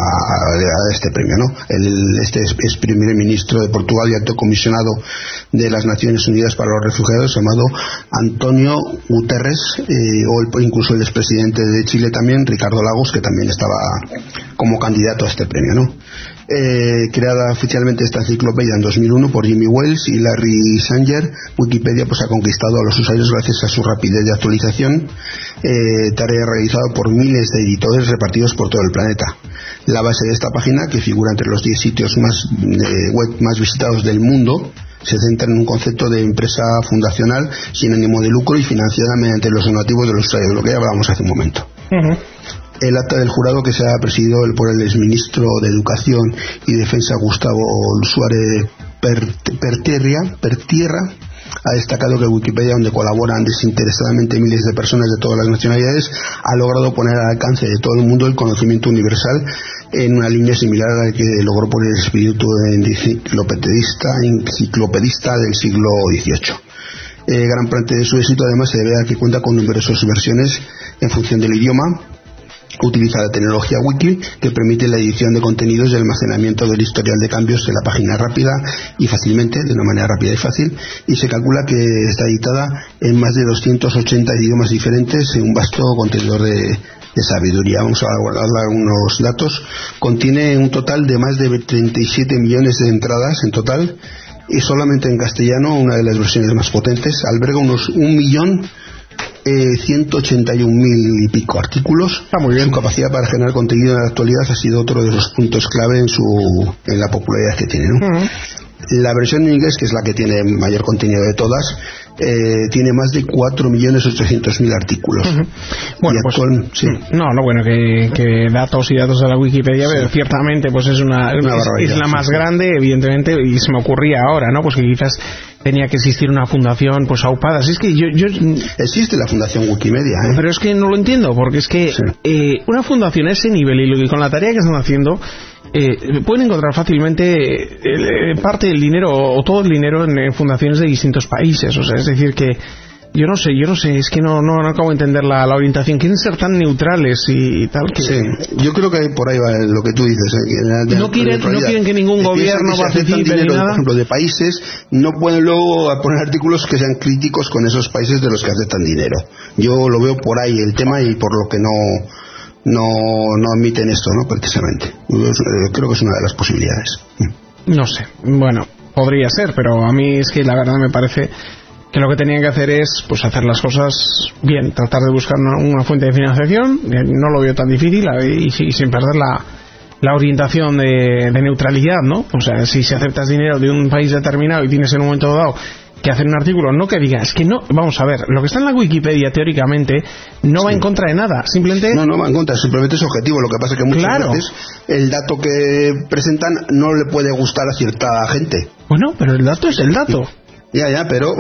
a este premio, ¿no? Este ex primer ministro de Portugal y alto comisionado de las Naciones Unidas para los Refugiados, llamado Antonio Guterres, o incluso el expresidente de Chile también, Ricardo Lagos, que también estaba como candidato a este premio, ¿no? Creada oficialmente esta enciclopedia en 2001 por Jimmy Wales y Larry Sanger, Wikipedia pues ha conquistado a los usuarios gracias a su rapidez de actualización, tarea realizada por miles de editores repartidos por todo el planeta. La base de esta página, que figura entre los 10 sitios web más visitados del mundo, se centra en un concepto de empresa fundacional sin ánimo de lucro y financiada mediante los donativos de los usuarios, lo que ya hablábamos hace un momento. El acta del jurado, que se ha presidido por el exministro de Educación y Defensa Gustavo Suárez Pertierra, ha destacado que Wikipedia, donde colaboran desinteresadamente miles de personas de todas las nacionalidades, ha logrado poner al alcance de todo el mundo el conocimiento universal en una línea similar a la que logró poner el espíritu enciclopedista del siglo XVIII. Gran parte de su éxito además se debe a que cuenta con numerosas versiones en función del idioma. Utiliza la tecnología Wiki, que permite la edición de contenidos y el almacenamiento del historial de cambios en la página rápida y fácilmente, de una manera rápida y fácil, y se calcula que está editada en más de 280 idiomas diferentes en un vasto contenedor de sabiduría. Vamos a dar unos datos. Contiene un total de más de 37 millones de entradas en total, y solamente en castellano, una de las versiones más potentes, alberga unos 1.181.000 y pico artículos. Muy bien. Su capacidad para generar contenido en la actualidad ha sido otro de los puntos clave en la popularidad que tiene, ¿no? La versión en inglés, que es la que tiene mayor contenido de todas, tiene más de 4.800.000 artículos. Bueno, pues sí. Bueno, que datos y datos de la Wikipedia, pero ciertamente pues es la más grande, evidentemente, y se me ocurría ahora, ¿no? Pues que quizás tenía que existir una fundación pues aupada. Si es que yo existe la fundación Wikimedia, ¿eh? Pero es que no lo entiendo, porque es que una fundación a ese nivel y con la tarea que están haciendo, pueden encontrar fácilmente parte del dinero o todo el dinero en fundaciones de distintos países. O sea, es decir que yo no sé, es que no acabo de entender la orientación. Quieren ser tan neutrales y tal que... Sí, yo creo que por ahí va lo que tú dices. No quieren que ningún gobierno participe ni nada. Por ejemplo, de países, no pueden luego poner artículos que sean críticos con esos países de los que aceptan dinero. Yo lo veo por ahí el tema, y por lo que no admiten esto, ¿no? Precisamente. Yo creo que es una de las posibilidades. No sé, bueno, podría ser, pero a mí es que la verdad me parece que lo que tenían que hacer es pues hacer las cosas bien, tratar de buscar una fuente de financiación. No lo veo tan difícil, y sin perder la orientación de neutralidad, ¿no? O sea, si aceptas dinero de un país determinado y tienes en un momento dado que hacer un artículo, no que diga, es que no, vamos a ver, lo que está en la Wikipedia teóricamente no va en contra de nada, simplemente... No va en contra, simplemente es objetivo. Lo que pasa es que muchas veces el dato que presentan no le puede gustar a cierta gente. Bueno, pero el dato es el dato. Ya, pero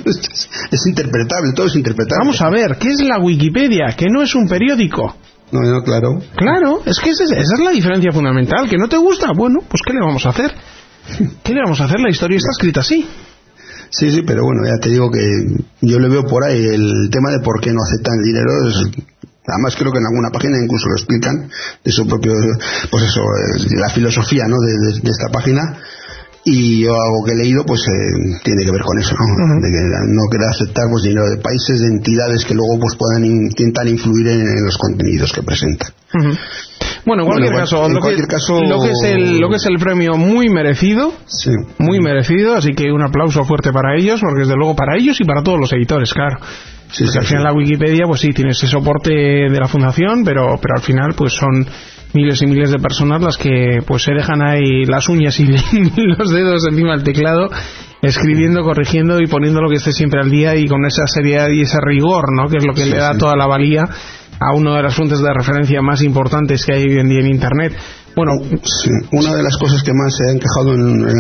es interpretable, todo es interpretable. Vamos a ver, ¿qué es la Wikipedia? Que no es un periódico. No, claro. Claro, es que esa es la diferencia fundamental. ¿Que no te gusta? Bueno, pues ¿qué le vamos a hacer? ¿Qué le vamos a hacer? La historia está escrita así. Sí, pero bueno, ya te digo que yo le veo por ahí el tema de por qué no aceptan el dinero. Además creo que en alguna página incluso lo explican, de su propio, pues eso, la filosofía, ¿no? de esta página. Y yo algo que he leído pues tiene que ver con eso, ¿no? De que no quiere aceptar pues dinero de países, de entidades que luego pues puedan intentar influir en los contenidos que presentan. Bueno, en cualquier caso, lo que es el premio muy merecido, muy merecido, así que un aplauso fuerte para ellos, porque desde luego para ellos y para todos los editores, claro. Porque al final la Wikipedia pues sí tiene ese soporte de la fundación, pero al final pues son miles y miles de personas las que pues se dejan ahí las uñas y los dedos encima del teclado, escribiendo, corrigiendo y poniendo lo que esté siempre al día, y con esa seriedad y ese rigor, ¿no? Que es lo que le da toda la valía a una de las fuentes de referencia más importantes que hay hoy en día en Internet. Bueno, una de las cosas que más se han quejado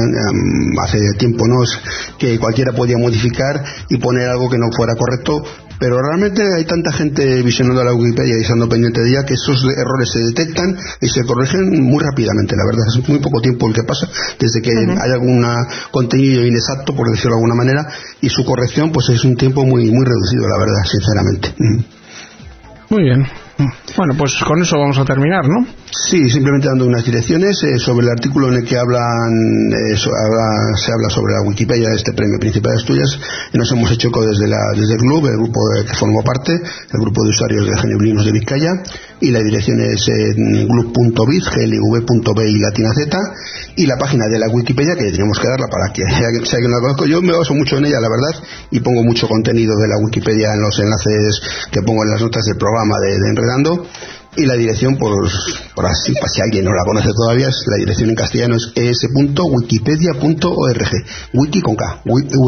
hace tiempo, ¿no? Es que cualquiera podía modificar y poner algo que no fuera correcto, pero realmente hay tanta gente visionando la Wikipedia y estando pendiente de ella que esos errores se detectan y se corrigen muy rápidamente. La verdad es muy poco tiempo el que pasa desde que hay algún contenido inexacto, por decirlo de alguna manera, y su corrección pues es un tiempo muy reducido, la verdad, sinceramente. Muy bien. Bueno, pues con eso vamos a terminar, ¿no? Sí, simplemente dando unas direcciones sobre el artículo en el que se habla sobre la Wikipedia de este premio Príncipe de Asturias. Nos hemos hecho eco desde el club, el grupo que formo parte, el grupo de usuarios de Geneblinos de Vizcaya, y la dirección es glub.biz, glv.b y latina z, y la página de la Wikipedia, que tenemos que darla para que sea que no la conozco. Yo me baso mucho en ella, la verdad, y pongo mucho contenido de la Wikipedia en los enlaces que pongo en las notas del programa de Enredando. Y la dirección, por así, para si alguien no la conoce todavía, la dirección en castellano es es.wikipedia.org, wiki con K,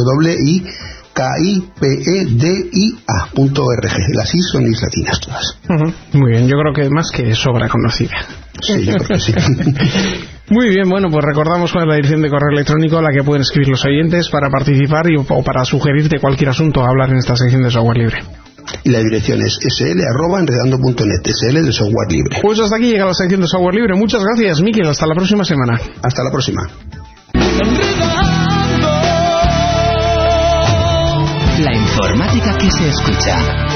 wikipedia.org. Las I son is latinas todas. Muy bien, yo creo que más que sobra conocida. Sí, yo creo que sí. Muy bien, bueno, pues recordamos cuál es la dirección de correo electrónico a la que pueden escribir los oyentes para participar o para sugerirte cualquier asunto a hablar en esta sección de software libre. Y la dirección es sl@enredando.net, SL de software libre. Pues hasta aquí llega la sección de software libre. Muchas gracias, Miquel. Hasta la próxima semana. Hasta la próxima. La informática que se escucha.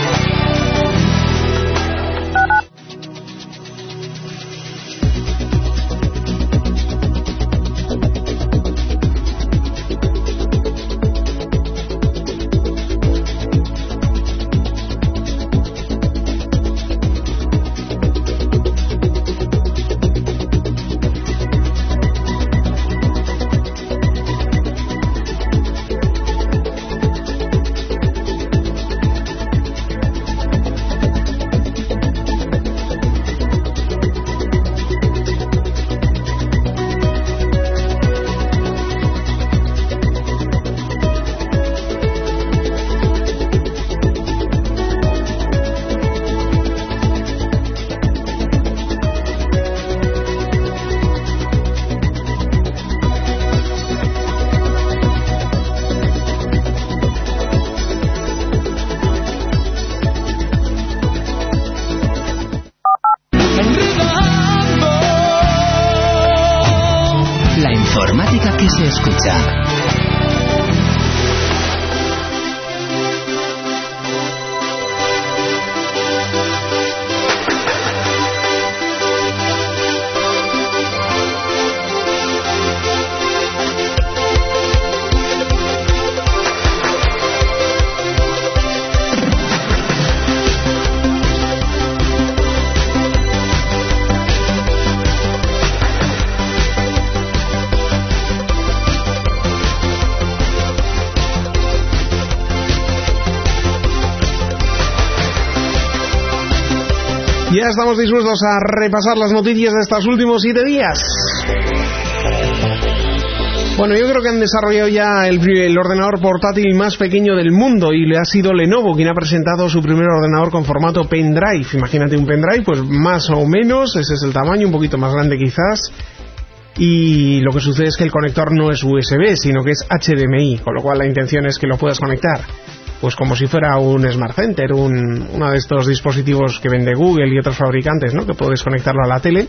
La informática que se escucha. Ya estamos dispuestos a repasar las noticias de estos últimos 7 días. Bueno, yo creo que han desarrollado ya el ordenador portátil más pequeño del mundo y le ha sido Lenovo quien ha presentado su primer ordenador con formato pendrive. Imagínate un pendrive, pues más o menos, ese es el tamaño, un poquito más grande quizás. Y lo que sucede es que el conector no es USB, sino que es HDMI, con lo cual la intención es que lo puedas conectar pues como si fuera un Smart Center, uno de estos dispositivos que vende Google y otros fabricantes, ¿no? Que puedes conectarlo a la tele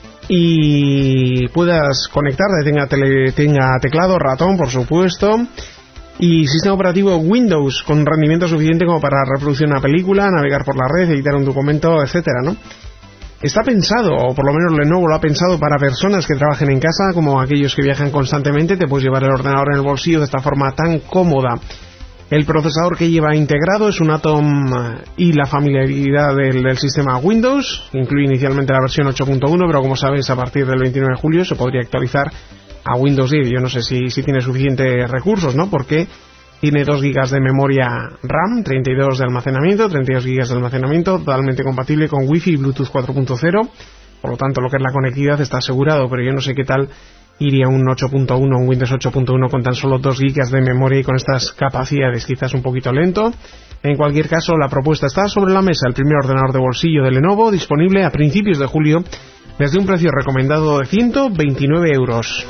y puedas conectar, tenga teclado, ratón, por supuesto, y sistema operativo Windows con rendimiento suficiente como para reproducir una película, navegar por la red, editar un documento, etcétera, ¿no? Está pensado, o por lo menos Lenovo lo ha pensado, para personas que trabajen en casa, como aquellos que viajan constantemente. Te puedes llevar el ordenador en el bolsillo de esta forma tan cómoda. El procesador que lleva integrado es un Atom y la familiaridad del sistema Windows. Incluye inicialmente la versión 8.1, pero como sabéis, a partir del 29 de julio se podría actualizar a Windows 10. Yo no sé si tiene suficientes recursos, ¿no? Porque tiene 2 GB de memoria RAM, 32 de almacenamiento, 32 GB de almacenamiento, totalmente compatible con Wi-Fi y Bluetooth 4.0. Por lo tanto, lo que es la conectividad está asegurado, pero yo no sé qué tal iría un 8.1, un Windows 8.1 con tan solo 2 GB de memoria y con estas capacidades, quizás un poquito lento. En cualquier caso, la propuesta está sobre la mesa, el primer ordenador de bolsillo de Lenovo, disponible a principios de julio, desde un precio recomendado de 129 euros.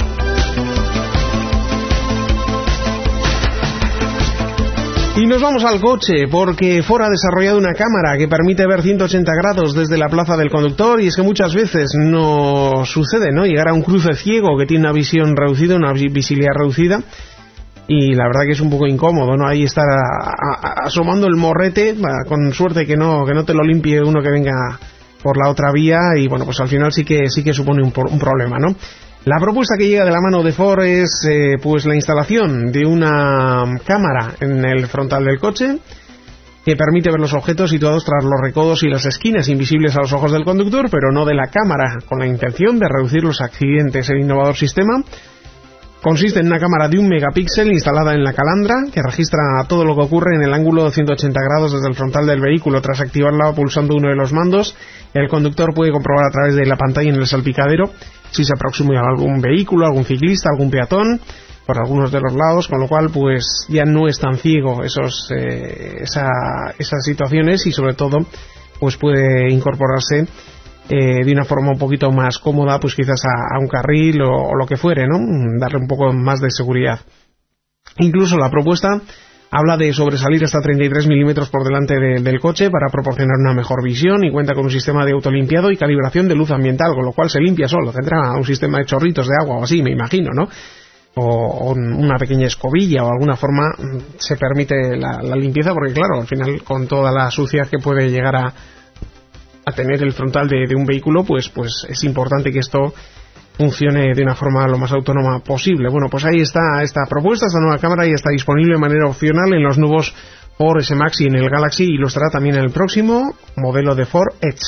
Y nos vamos al coche, porque Ford ha desarrollado una cámara que permite ver 180 grados desde la plaza del conductor, y es que muchas veces no sucede, ¿no? Llegar a un cruce ciego que tiene una visión reducida, una visibilidad reducida, y la verdad que es un poco incómodo, ¿no? Ahí estar asomando el morrete, con suerte que no te lo limpie uno que venga por la otra vía, y bueno, pues al final sí que supone un problema, ¿no? La propuesta que llega de la mano de Ford es pues la instalación de una cámara en el frontal del coche que permite ver los objetos situados tras los recodos y las esquinas invisibles a los ojos del conductor, pero no de la cámara, con la intención de reducir los accidentes. El innovador sistema consiste en una cámara de 1 megapíxel instalada en la calandra que registra todo lo que ocurre en el ángulo de 180 grados desde el frontal del vehículo. Tras activarla pulsando uno de los mandos, el conductor puede comprobar a través de la pantalla en el salpicadero si se aproxima a algún vehículo, algún ciclista, algún peatón por algunos de los lados, con lo cual pues ya no es tan ciego esas situaciones, y sobre todo pues puede incorporarse de una forma un poquito más cómoda, pues quizás a un carril o lo que fuere, ¿no? Darle un poco más de seguridad. Incluso la propuesta habla de sobresalir hasta 33 milímetros por delante del coche para proporcionar una mejor visión, y cuenta con un sistema de autolimpiado y calibración de luz ambiental, con lo cual se limpia solo. Tendrá un sistema de chorritos de agua o así, me imagino, ¿no? O una pequeña escobilla o alguna forma se permite la limpieza, porque claro, al final con toda la suciedad que puede llegar a tener el frontal de un vehículo, pues es importante que esto funcione de una forma lo más autónoma posible. Bueno, pues ahí está esta propuesta, esta nueva cámara, y está disponible de manera opcional en los nuevos Ford S-Max y en el Galaxy, y lo estará también en el próximo modelo de Ford Edge.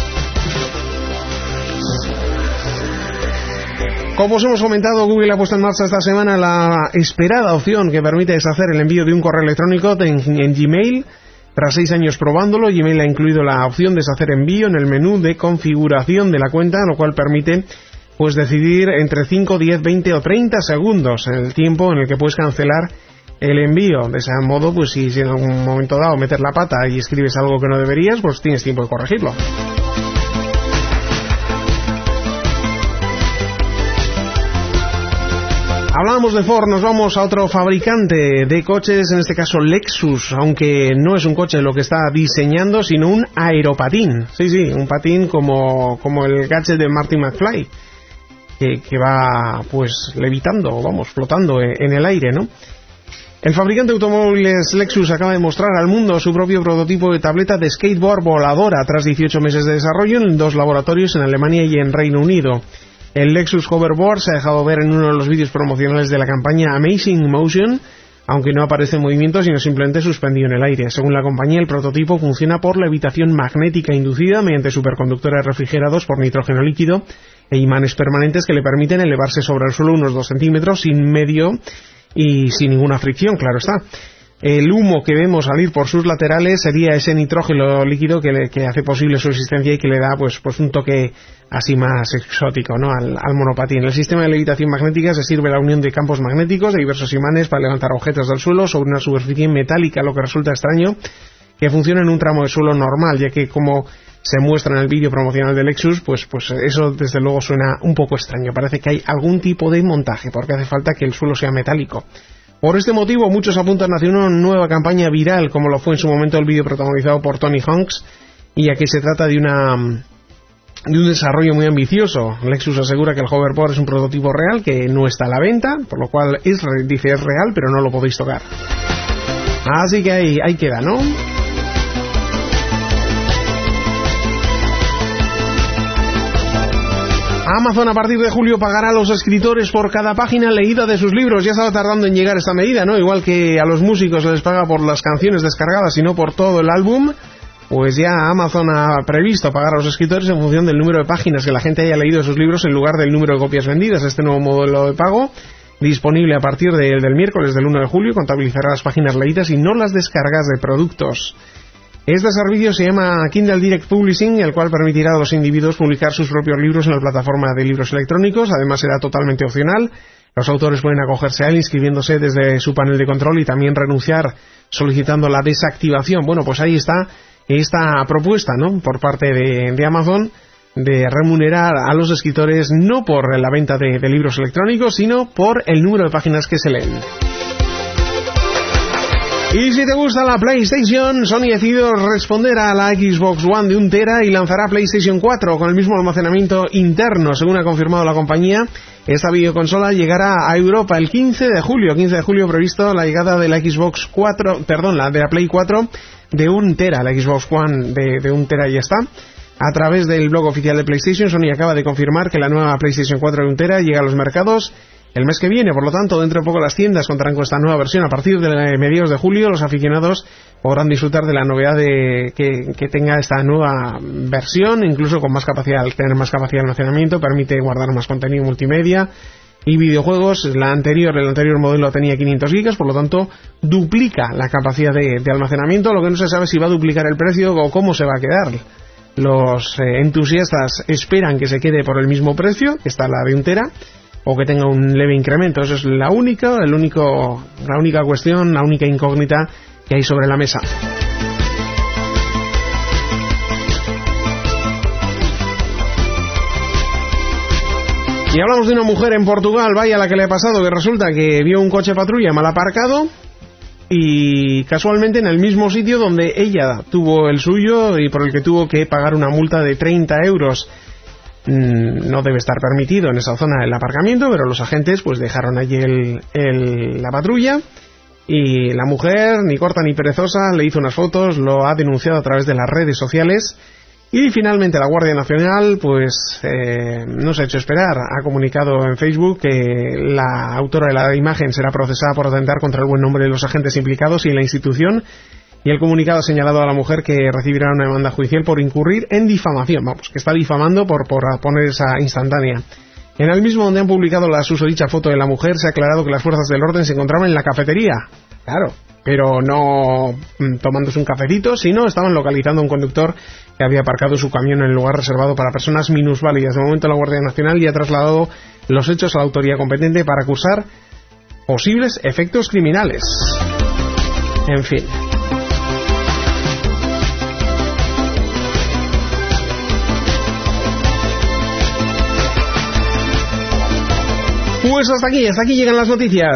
Como os hemos comentado, Google ha puesto en marcha esta semana la esperada opción que permite deshacer el envío de un correo electrónico en Gmail. Tras 6 años probándolo, Gmail ha incluido la opción de deshacer envío en el menú de configuración de la cuenta, lo cual permite pues decidir entre 5, 10, 20 o 30 segundos el tiempo en el que puedes cancelar el envío. De ese modo, pues si en algún momento dado metes la pata y escribes algo que no deberías, pues tienes tiempo de corregirlo. Hablábamos de Ford, nos vamos a otro fabricante de coches, en este caso Lexus, aunque no es un coche lo que está diseñando, sino un aeropatín. Sí, un patín como el gadget de Marty McFly, que va pues levitando, flotando en el aire, ¿no? El fabricante de automóviles Lexus acaba de mostrar al mundo su propio prototipo de tableta de skateboard voladora tras 18 meses de desarrollo en 2 laboratorios en Alemania y en Reino Unido. El Lexus Hoverboard se ha dejado ver en uno de los vídeos promocionales de la campaña Amazing Motion, aunque no aparece en movimiento, sino simplemente suspendido en el aire. Según la compañía, el prototipo funciona por levitación magnética inducida mediante superconductores refrigerados por nitrógeno líquido e imanes permanentes que le permiten elevarse sobre el suelo unos 2 centímetros sin medio y sin ninguna fricción, claro está. El humo que vemos salir por sus laterales sería ese nitrógeno líquido que hace posible su existencia y que le da pues un toque así más exótico, ¿no? al monopatín. El sistema de levitación magnética se sirve la unión de campos magnéticos de diversos imanes para levantar objetos del suelo sobre una superficie metálica, lo que resulta extraño que funcione en un tramo de suelo normal, ya que como se muestra en el vídeo promocional de Lexus, pues eso desde luego suena un poco extraño. Parece que hay algún tipo de montaje, porque hace falta que el suelo sea metálico. Por este motivo, muchos apuntan hacia una nueva campaña viral, como lo fue en su momento el vídeo protagonizado por Tony Hawks, y aquí se trata de un desarrollo muy ambicioso. Lexus asegura que el hoverboard es un prototipo real que no está a la venta, por lo cual dice es real, pero no lo podéis tocar. Así que ahí queda, ¿no? Amazon a partir de julio pagará a los escritores por cada página leída de sus libros. Ya estaba tardando en llegar esta medida, ¿no? Igual que a los músicos les paga por las canciones descargadas y no por todo el álbum, pues ya Amazon ha previsto pagar a los escritores en función del número de páginas que la gente haya leído de sus libros en lugar del número de copias vendidas. Este nuevo modelo de pago, disponible a partir del miércoles del 1 de julio, contabilizará las páginas leídas y no las descargas de productos. Este servicio se llama Kindle Direct Publishing, el cual permitirá a los individuos publicar sus propios libros en la plataforma de libros electrónicos. Además será totalmente opcional. Los autores pueden acogerse a él inscribiéndose desde su panel de control y también renunciar solicitando la desactivación. Bueno, pues ahí está esta propuesta, ¿no?, por parte de Amazon, de remunerar a los escritores no por la venta de libros electrónicos, sino por el número de páginas que se leen. Y si te gusta la PlayStation, Sony ha decidido responder a la Xbox One de 1 tera y lanzará PlayStation 4 con el mismo almacenamiento interno. Según ha confirmado la compañía, esta videoconsola llegará a Europa el 15 de julio. 15 de julio previsto la llegada de la Xbox 4, la de la Play 4 de 1 tera. La Xbox One de 1 tera ya está. A través del blog oficial de PlayStation, Sony acaba de confirmar que la nueva PlayStation 4 de 1 tera llega a los mercados el mes que viene. Por lo tanto, dentro de poco las tiendas contarán con esta nueva versión. A partir de mediados de julio, los aficionados podrán disfrutar de la novedad de que tenga esta nueva versión, incluso con más capacidad. Al tener más capacidad de almacenamiento, permite guardar más contenido multimedia y videojuegos. El anterior modelo tenía 500 gigas, por lo tanto, duplica la capacidad de almacenamiento. Lo que no se sabe es si va a duplicar el precio o cómo se va a quedar. Los entusiastas esperan que se quede por el mismo precio, que está la de 1 tera, o que tenga un leve incremento. Eso es la única cuestión, la única incógnita que hay sobre la mesa. Y hablamos de una mujer en Portugal, vaya la que le ha pasado, que resulta que vio un coche patrulla mal aparcado y casualmente en el mismo sitio donde ella tuvo el suyo y por el que tuvo que pagar una multa de 30 euros. No debe estar permitido en esa zona el aparcamiento, pero los agentes pues dejaron allí la patrulla y la mujer, ni corta ni perezosa, le hizo unas fotos, lo ha denunciado a través de las redes sociales y finalmente la Guardia Nacional pues no se ha hecho esperar, ha comunicado en Facebook que la autora de la imagen será procesada por atentar contra el buen nombre de los agentes implicados y en la institución. Y el comunicado ha señalado a la mujer que recibirá una demanda judicial por incurrir en difamación. Vamos, que está difamando por poner esa instantánea. En el mismo donde han publicado la susodicha foto de la mujer, se ha aclarado que las fuerzas del orden se encontraban en la cafetería. Claro, pero no tomándose un cafecito, sino estaban localizando a un conductor que había aparcado su camión en el lugar reservado para personas minusválidas. De momento la Guardia Nacional ya ha trasladado los hechos a la autoridad competente para acusar posibles efectos criminales. En fin. Pues hasta aquí llegan las noticias.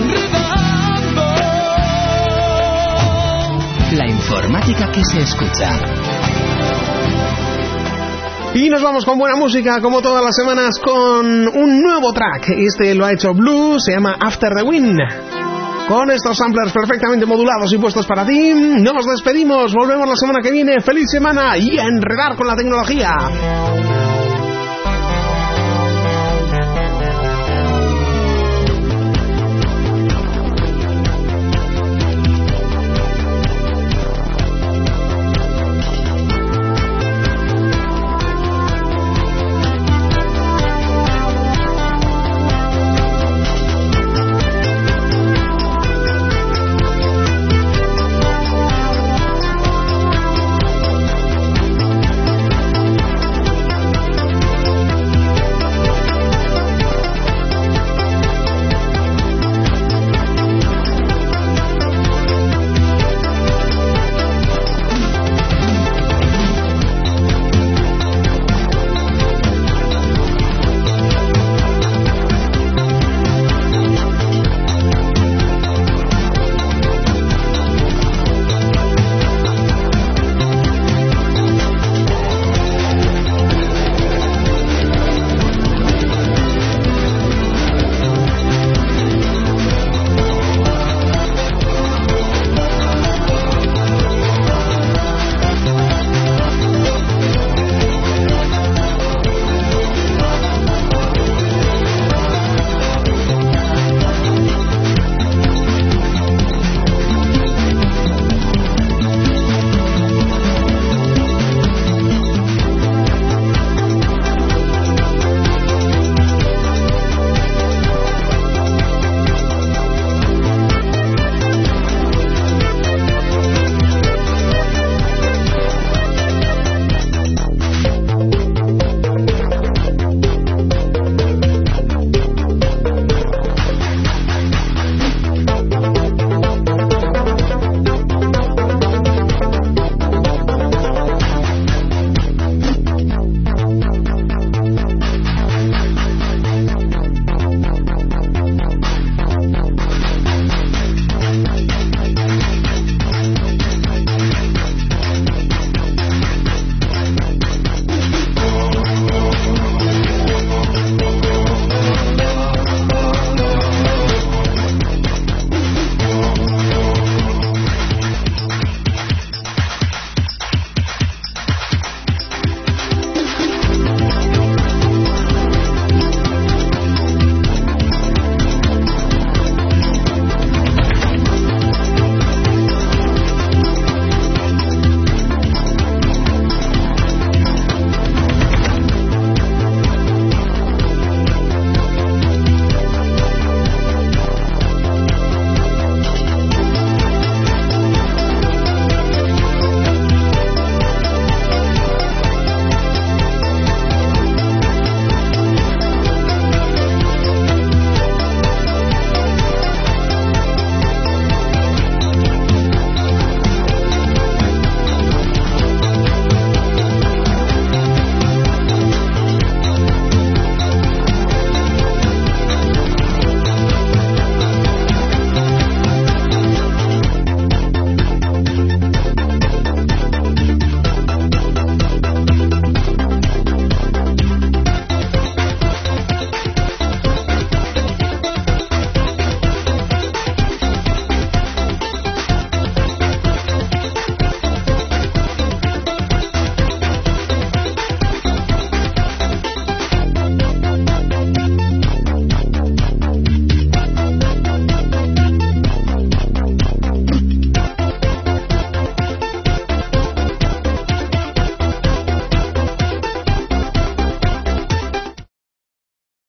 La informática que se escucha. Y nos vamos con buena música, como todas las semanas, con un nuevo track. Este lo ha hecho Blue, se llama After the Wind. Con estos samplers perfectamente modulados y puestos para ti, nos despedimos. Volvemos la semana que viene. ¡Feliz semana! Y a enredar con la tecnología.